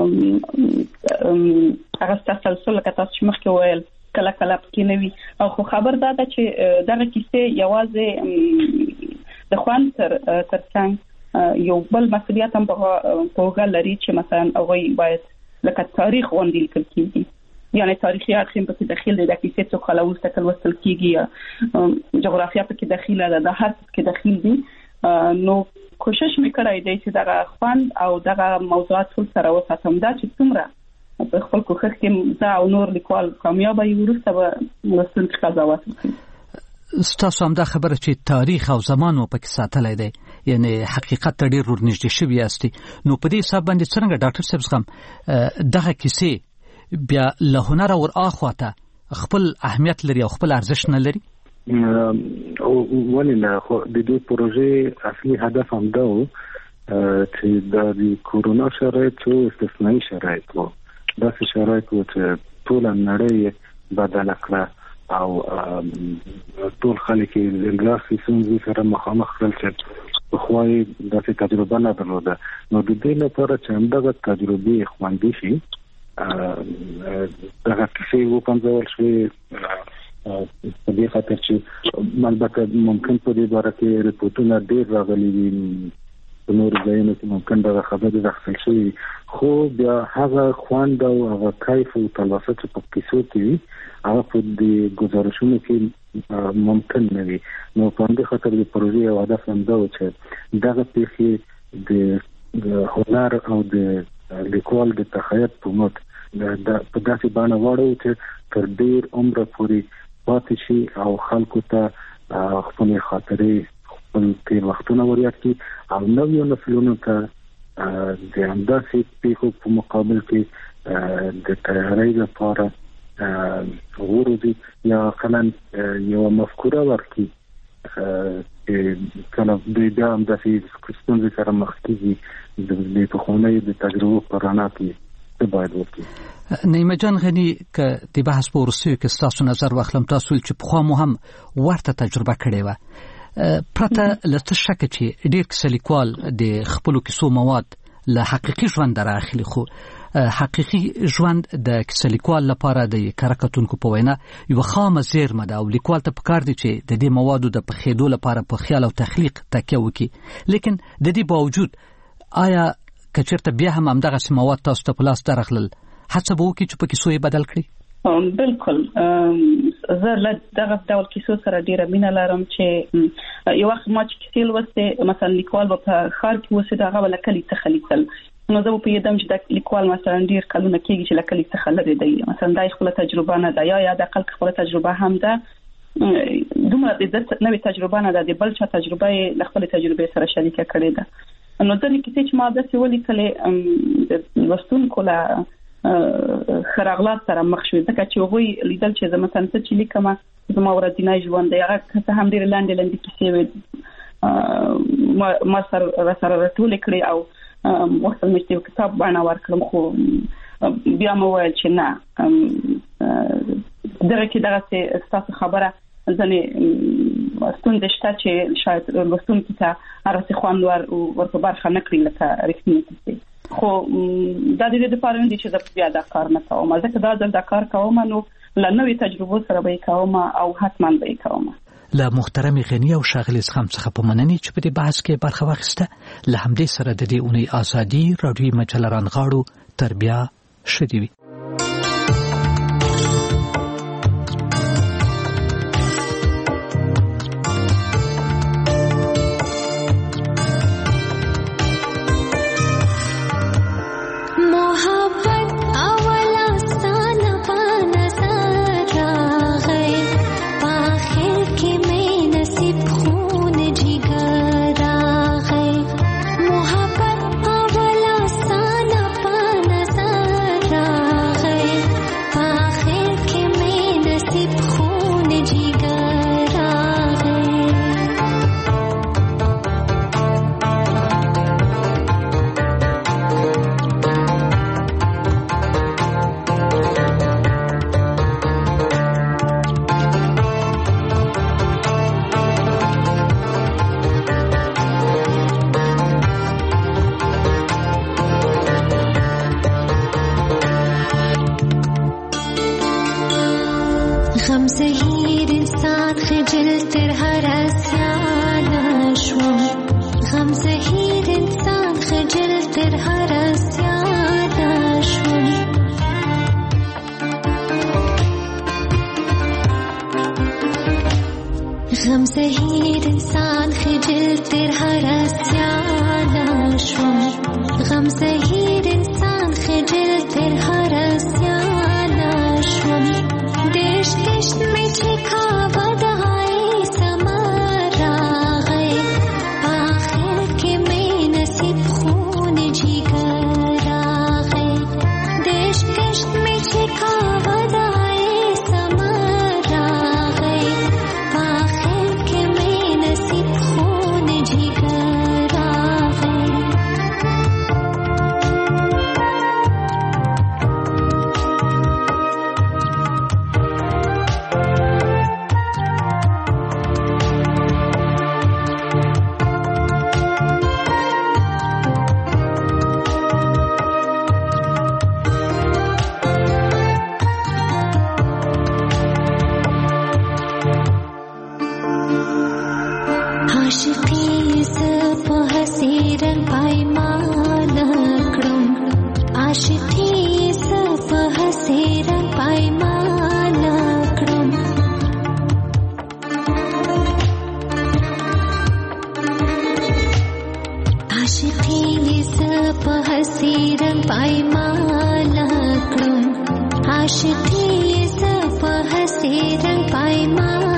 هغه تسلسل لکه تاسو مخکې ویل کله کله پکې نوي او خو خبر دا ده چې دغه کیسې یوازې د خوان تر ترڅنګ یو بل مسؤلیت هم په توګه لري چې مثلا هغه باید لکه تاریخ غونډې لیکل کیږي یعنی تاریخي اړخ په کې داخل دی د کیسې څو کله وروسته کله وصل کیږي یا جغرافیا په کې داخله ده د هر څه کې داخل دي نو کوشش میکړای دی چې دغه خوان او دغه موضوعات ټول سره وساتم دا چې څومره په خپل کوښښ کې دا او نور لیکوال کامیاب وي ورسته به لوستونکي قضاوت وکړي ستاسو هم دا خبره چې تاریخ او زمان مو پکې ساتلی دی یعنی حقیقت ته ډېر ورنږدې شوي یاستئ نو په دې حساب باندې څرنګه ډاکټر صاحب زغم دغه کیسې بیا له هنره ور اخواته خپل اهمیت لري او خپل ارزښت نه لري او ولې نه خو د دې پروژې اصلي هدف هم دا و چې د کورونا شرایط او استثنایی شرایط وو داسې شرایط وو چې ټول نړۍ بدله کړه او ټول خلک د انګلیسي څخه سره مخامخ کړل چې خو یې داسې تجربه نه درلوده. نو د دې لپاره چې همدغه تجربې خوندي شي دغه کیسې وپنځول شوې په دې خاطر چې البته ممکن په دې باره کې رپورټونه ډېر راغلي وي په نورو ځایونو کې ممکن دغه خبرې راخیستل شوي خو بیا هغه خوند او هغه کیف او تلوسه چې په کیسو کې وي هغه په دې ګزارشونو کې ممکن نه وي. نو په دې خاطر د پروژې یو هدف هم دا و چې دغه پیښې د هنر او د لیکوال د تخیل په مټ په داسې بڼه واړو چې تر ډېر عمره پورې پاتې شي او خلکو ته خپلې خاطرې خپل تېر وختونه ور یاد کړي او نویو نسلونو ته د همداسې پیښو په مقابل کې د تیارۍ لپاره وروځي یا کله یو مفکوره ورکړي کله دوی بیا همداسې ستونزې سره مخ کېږي د پخوانیو د تجربو په رڼا کې باید وکړي. نعیمه جان غني که د بحث په وروستیو کې ستاسو نظر واخلم تاسو چې پخوا مو هم ورته تجربه کړې وه پرته له څه شکه چې ډېر کیسه لیکوال د خپلو کیسو مواد له حقیقي ژوند رااخلي خو حقیقي ژوند د کیسه لیکوال لپاره د کره کتونکو په وینا یوه خامه زیرمه ده او لیکوال ته پکار دی چې د دې موادو د پخېدو لپاره په خیال او تخلیق تکیه وکړي. لیکن د دې باوجود آیا که چېرته بیا هم همدغسې مواد تاسو ته په لاس درغلل هڅه به وکړي چې په کیسو یې بدل کړي؟ بالکل زه له دغه ډول کیسو سره ډیره مینه لرم چې یو وخت ما چې کیسې لوستې مثلا لیکوال به په ښار کې اوسېده هغه به له کلي څخه لیکل نو زه به پوهېدم چې دا لیکوال مثلا ډېر کلونه کېږي چې له کلي څخه لرې دی مثلا دا یې خپله تجربه نه ده یا یا د اقل خپله تجربه هم ده دومره د نوې تجربه نه ده د بل چا تجربه یې له خپلې تجربې سره شریکه کړې ده. نو ځینې کیسې چې ما داسې ولیکلې د لوستونکو له ښه راغلاست سره مخ شوې ځکه چې هغوی لیدل چې زه مثلا څه چې لیکم زما ورځنی ژوند دی هغه که هم ډېرې لنډې لنډې کیسې وې ما سره راسره راټولې کړې او وختل مې چې یو کتاب بڼه ورکړم خو بیا مې وویل چې نه دغه کې دغسې ستاسو خبره ځنې ستونزې شته چې شاید لوستونکي ته هغسې خوند ورته برخه نه کړي لکه رښتینې کیسې خو دا د دې دپاره نه دي چې زه بیا دا کار نه کوم ځکه دا ځل دا کار کوم نو له نوې تجربو سره به یې کوم او حتما به یې کوم. له محترم غني او ښاغلي زغم څخه په مننې چې په دې بحث کې برخه واخیسته. له همدې سره د دې اونۍ ازادي راډیوي مجله رانغاړو تر بیا ښه دې وي. پایمال کړم عاشقي زه په هسې رنګ پایمال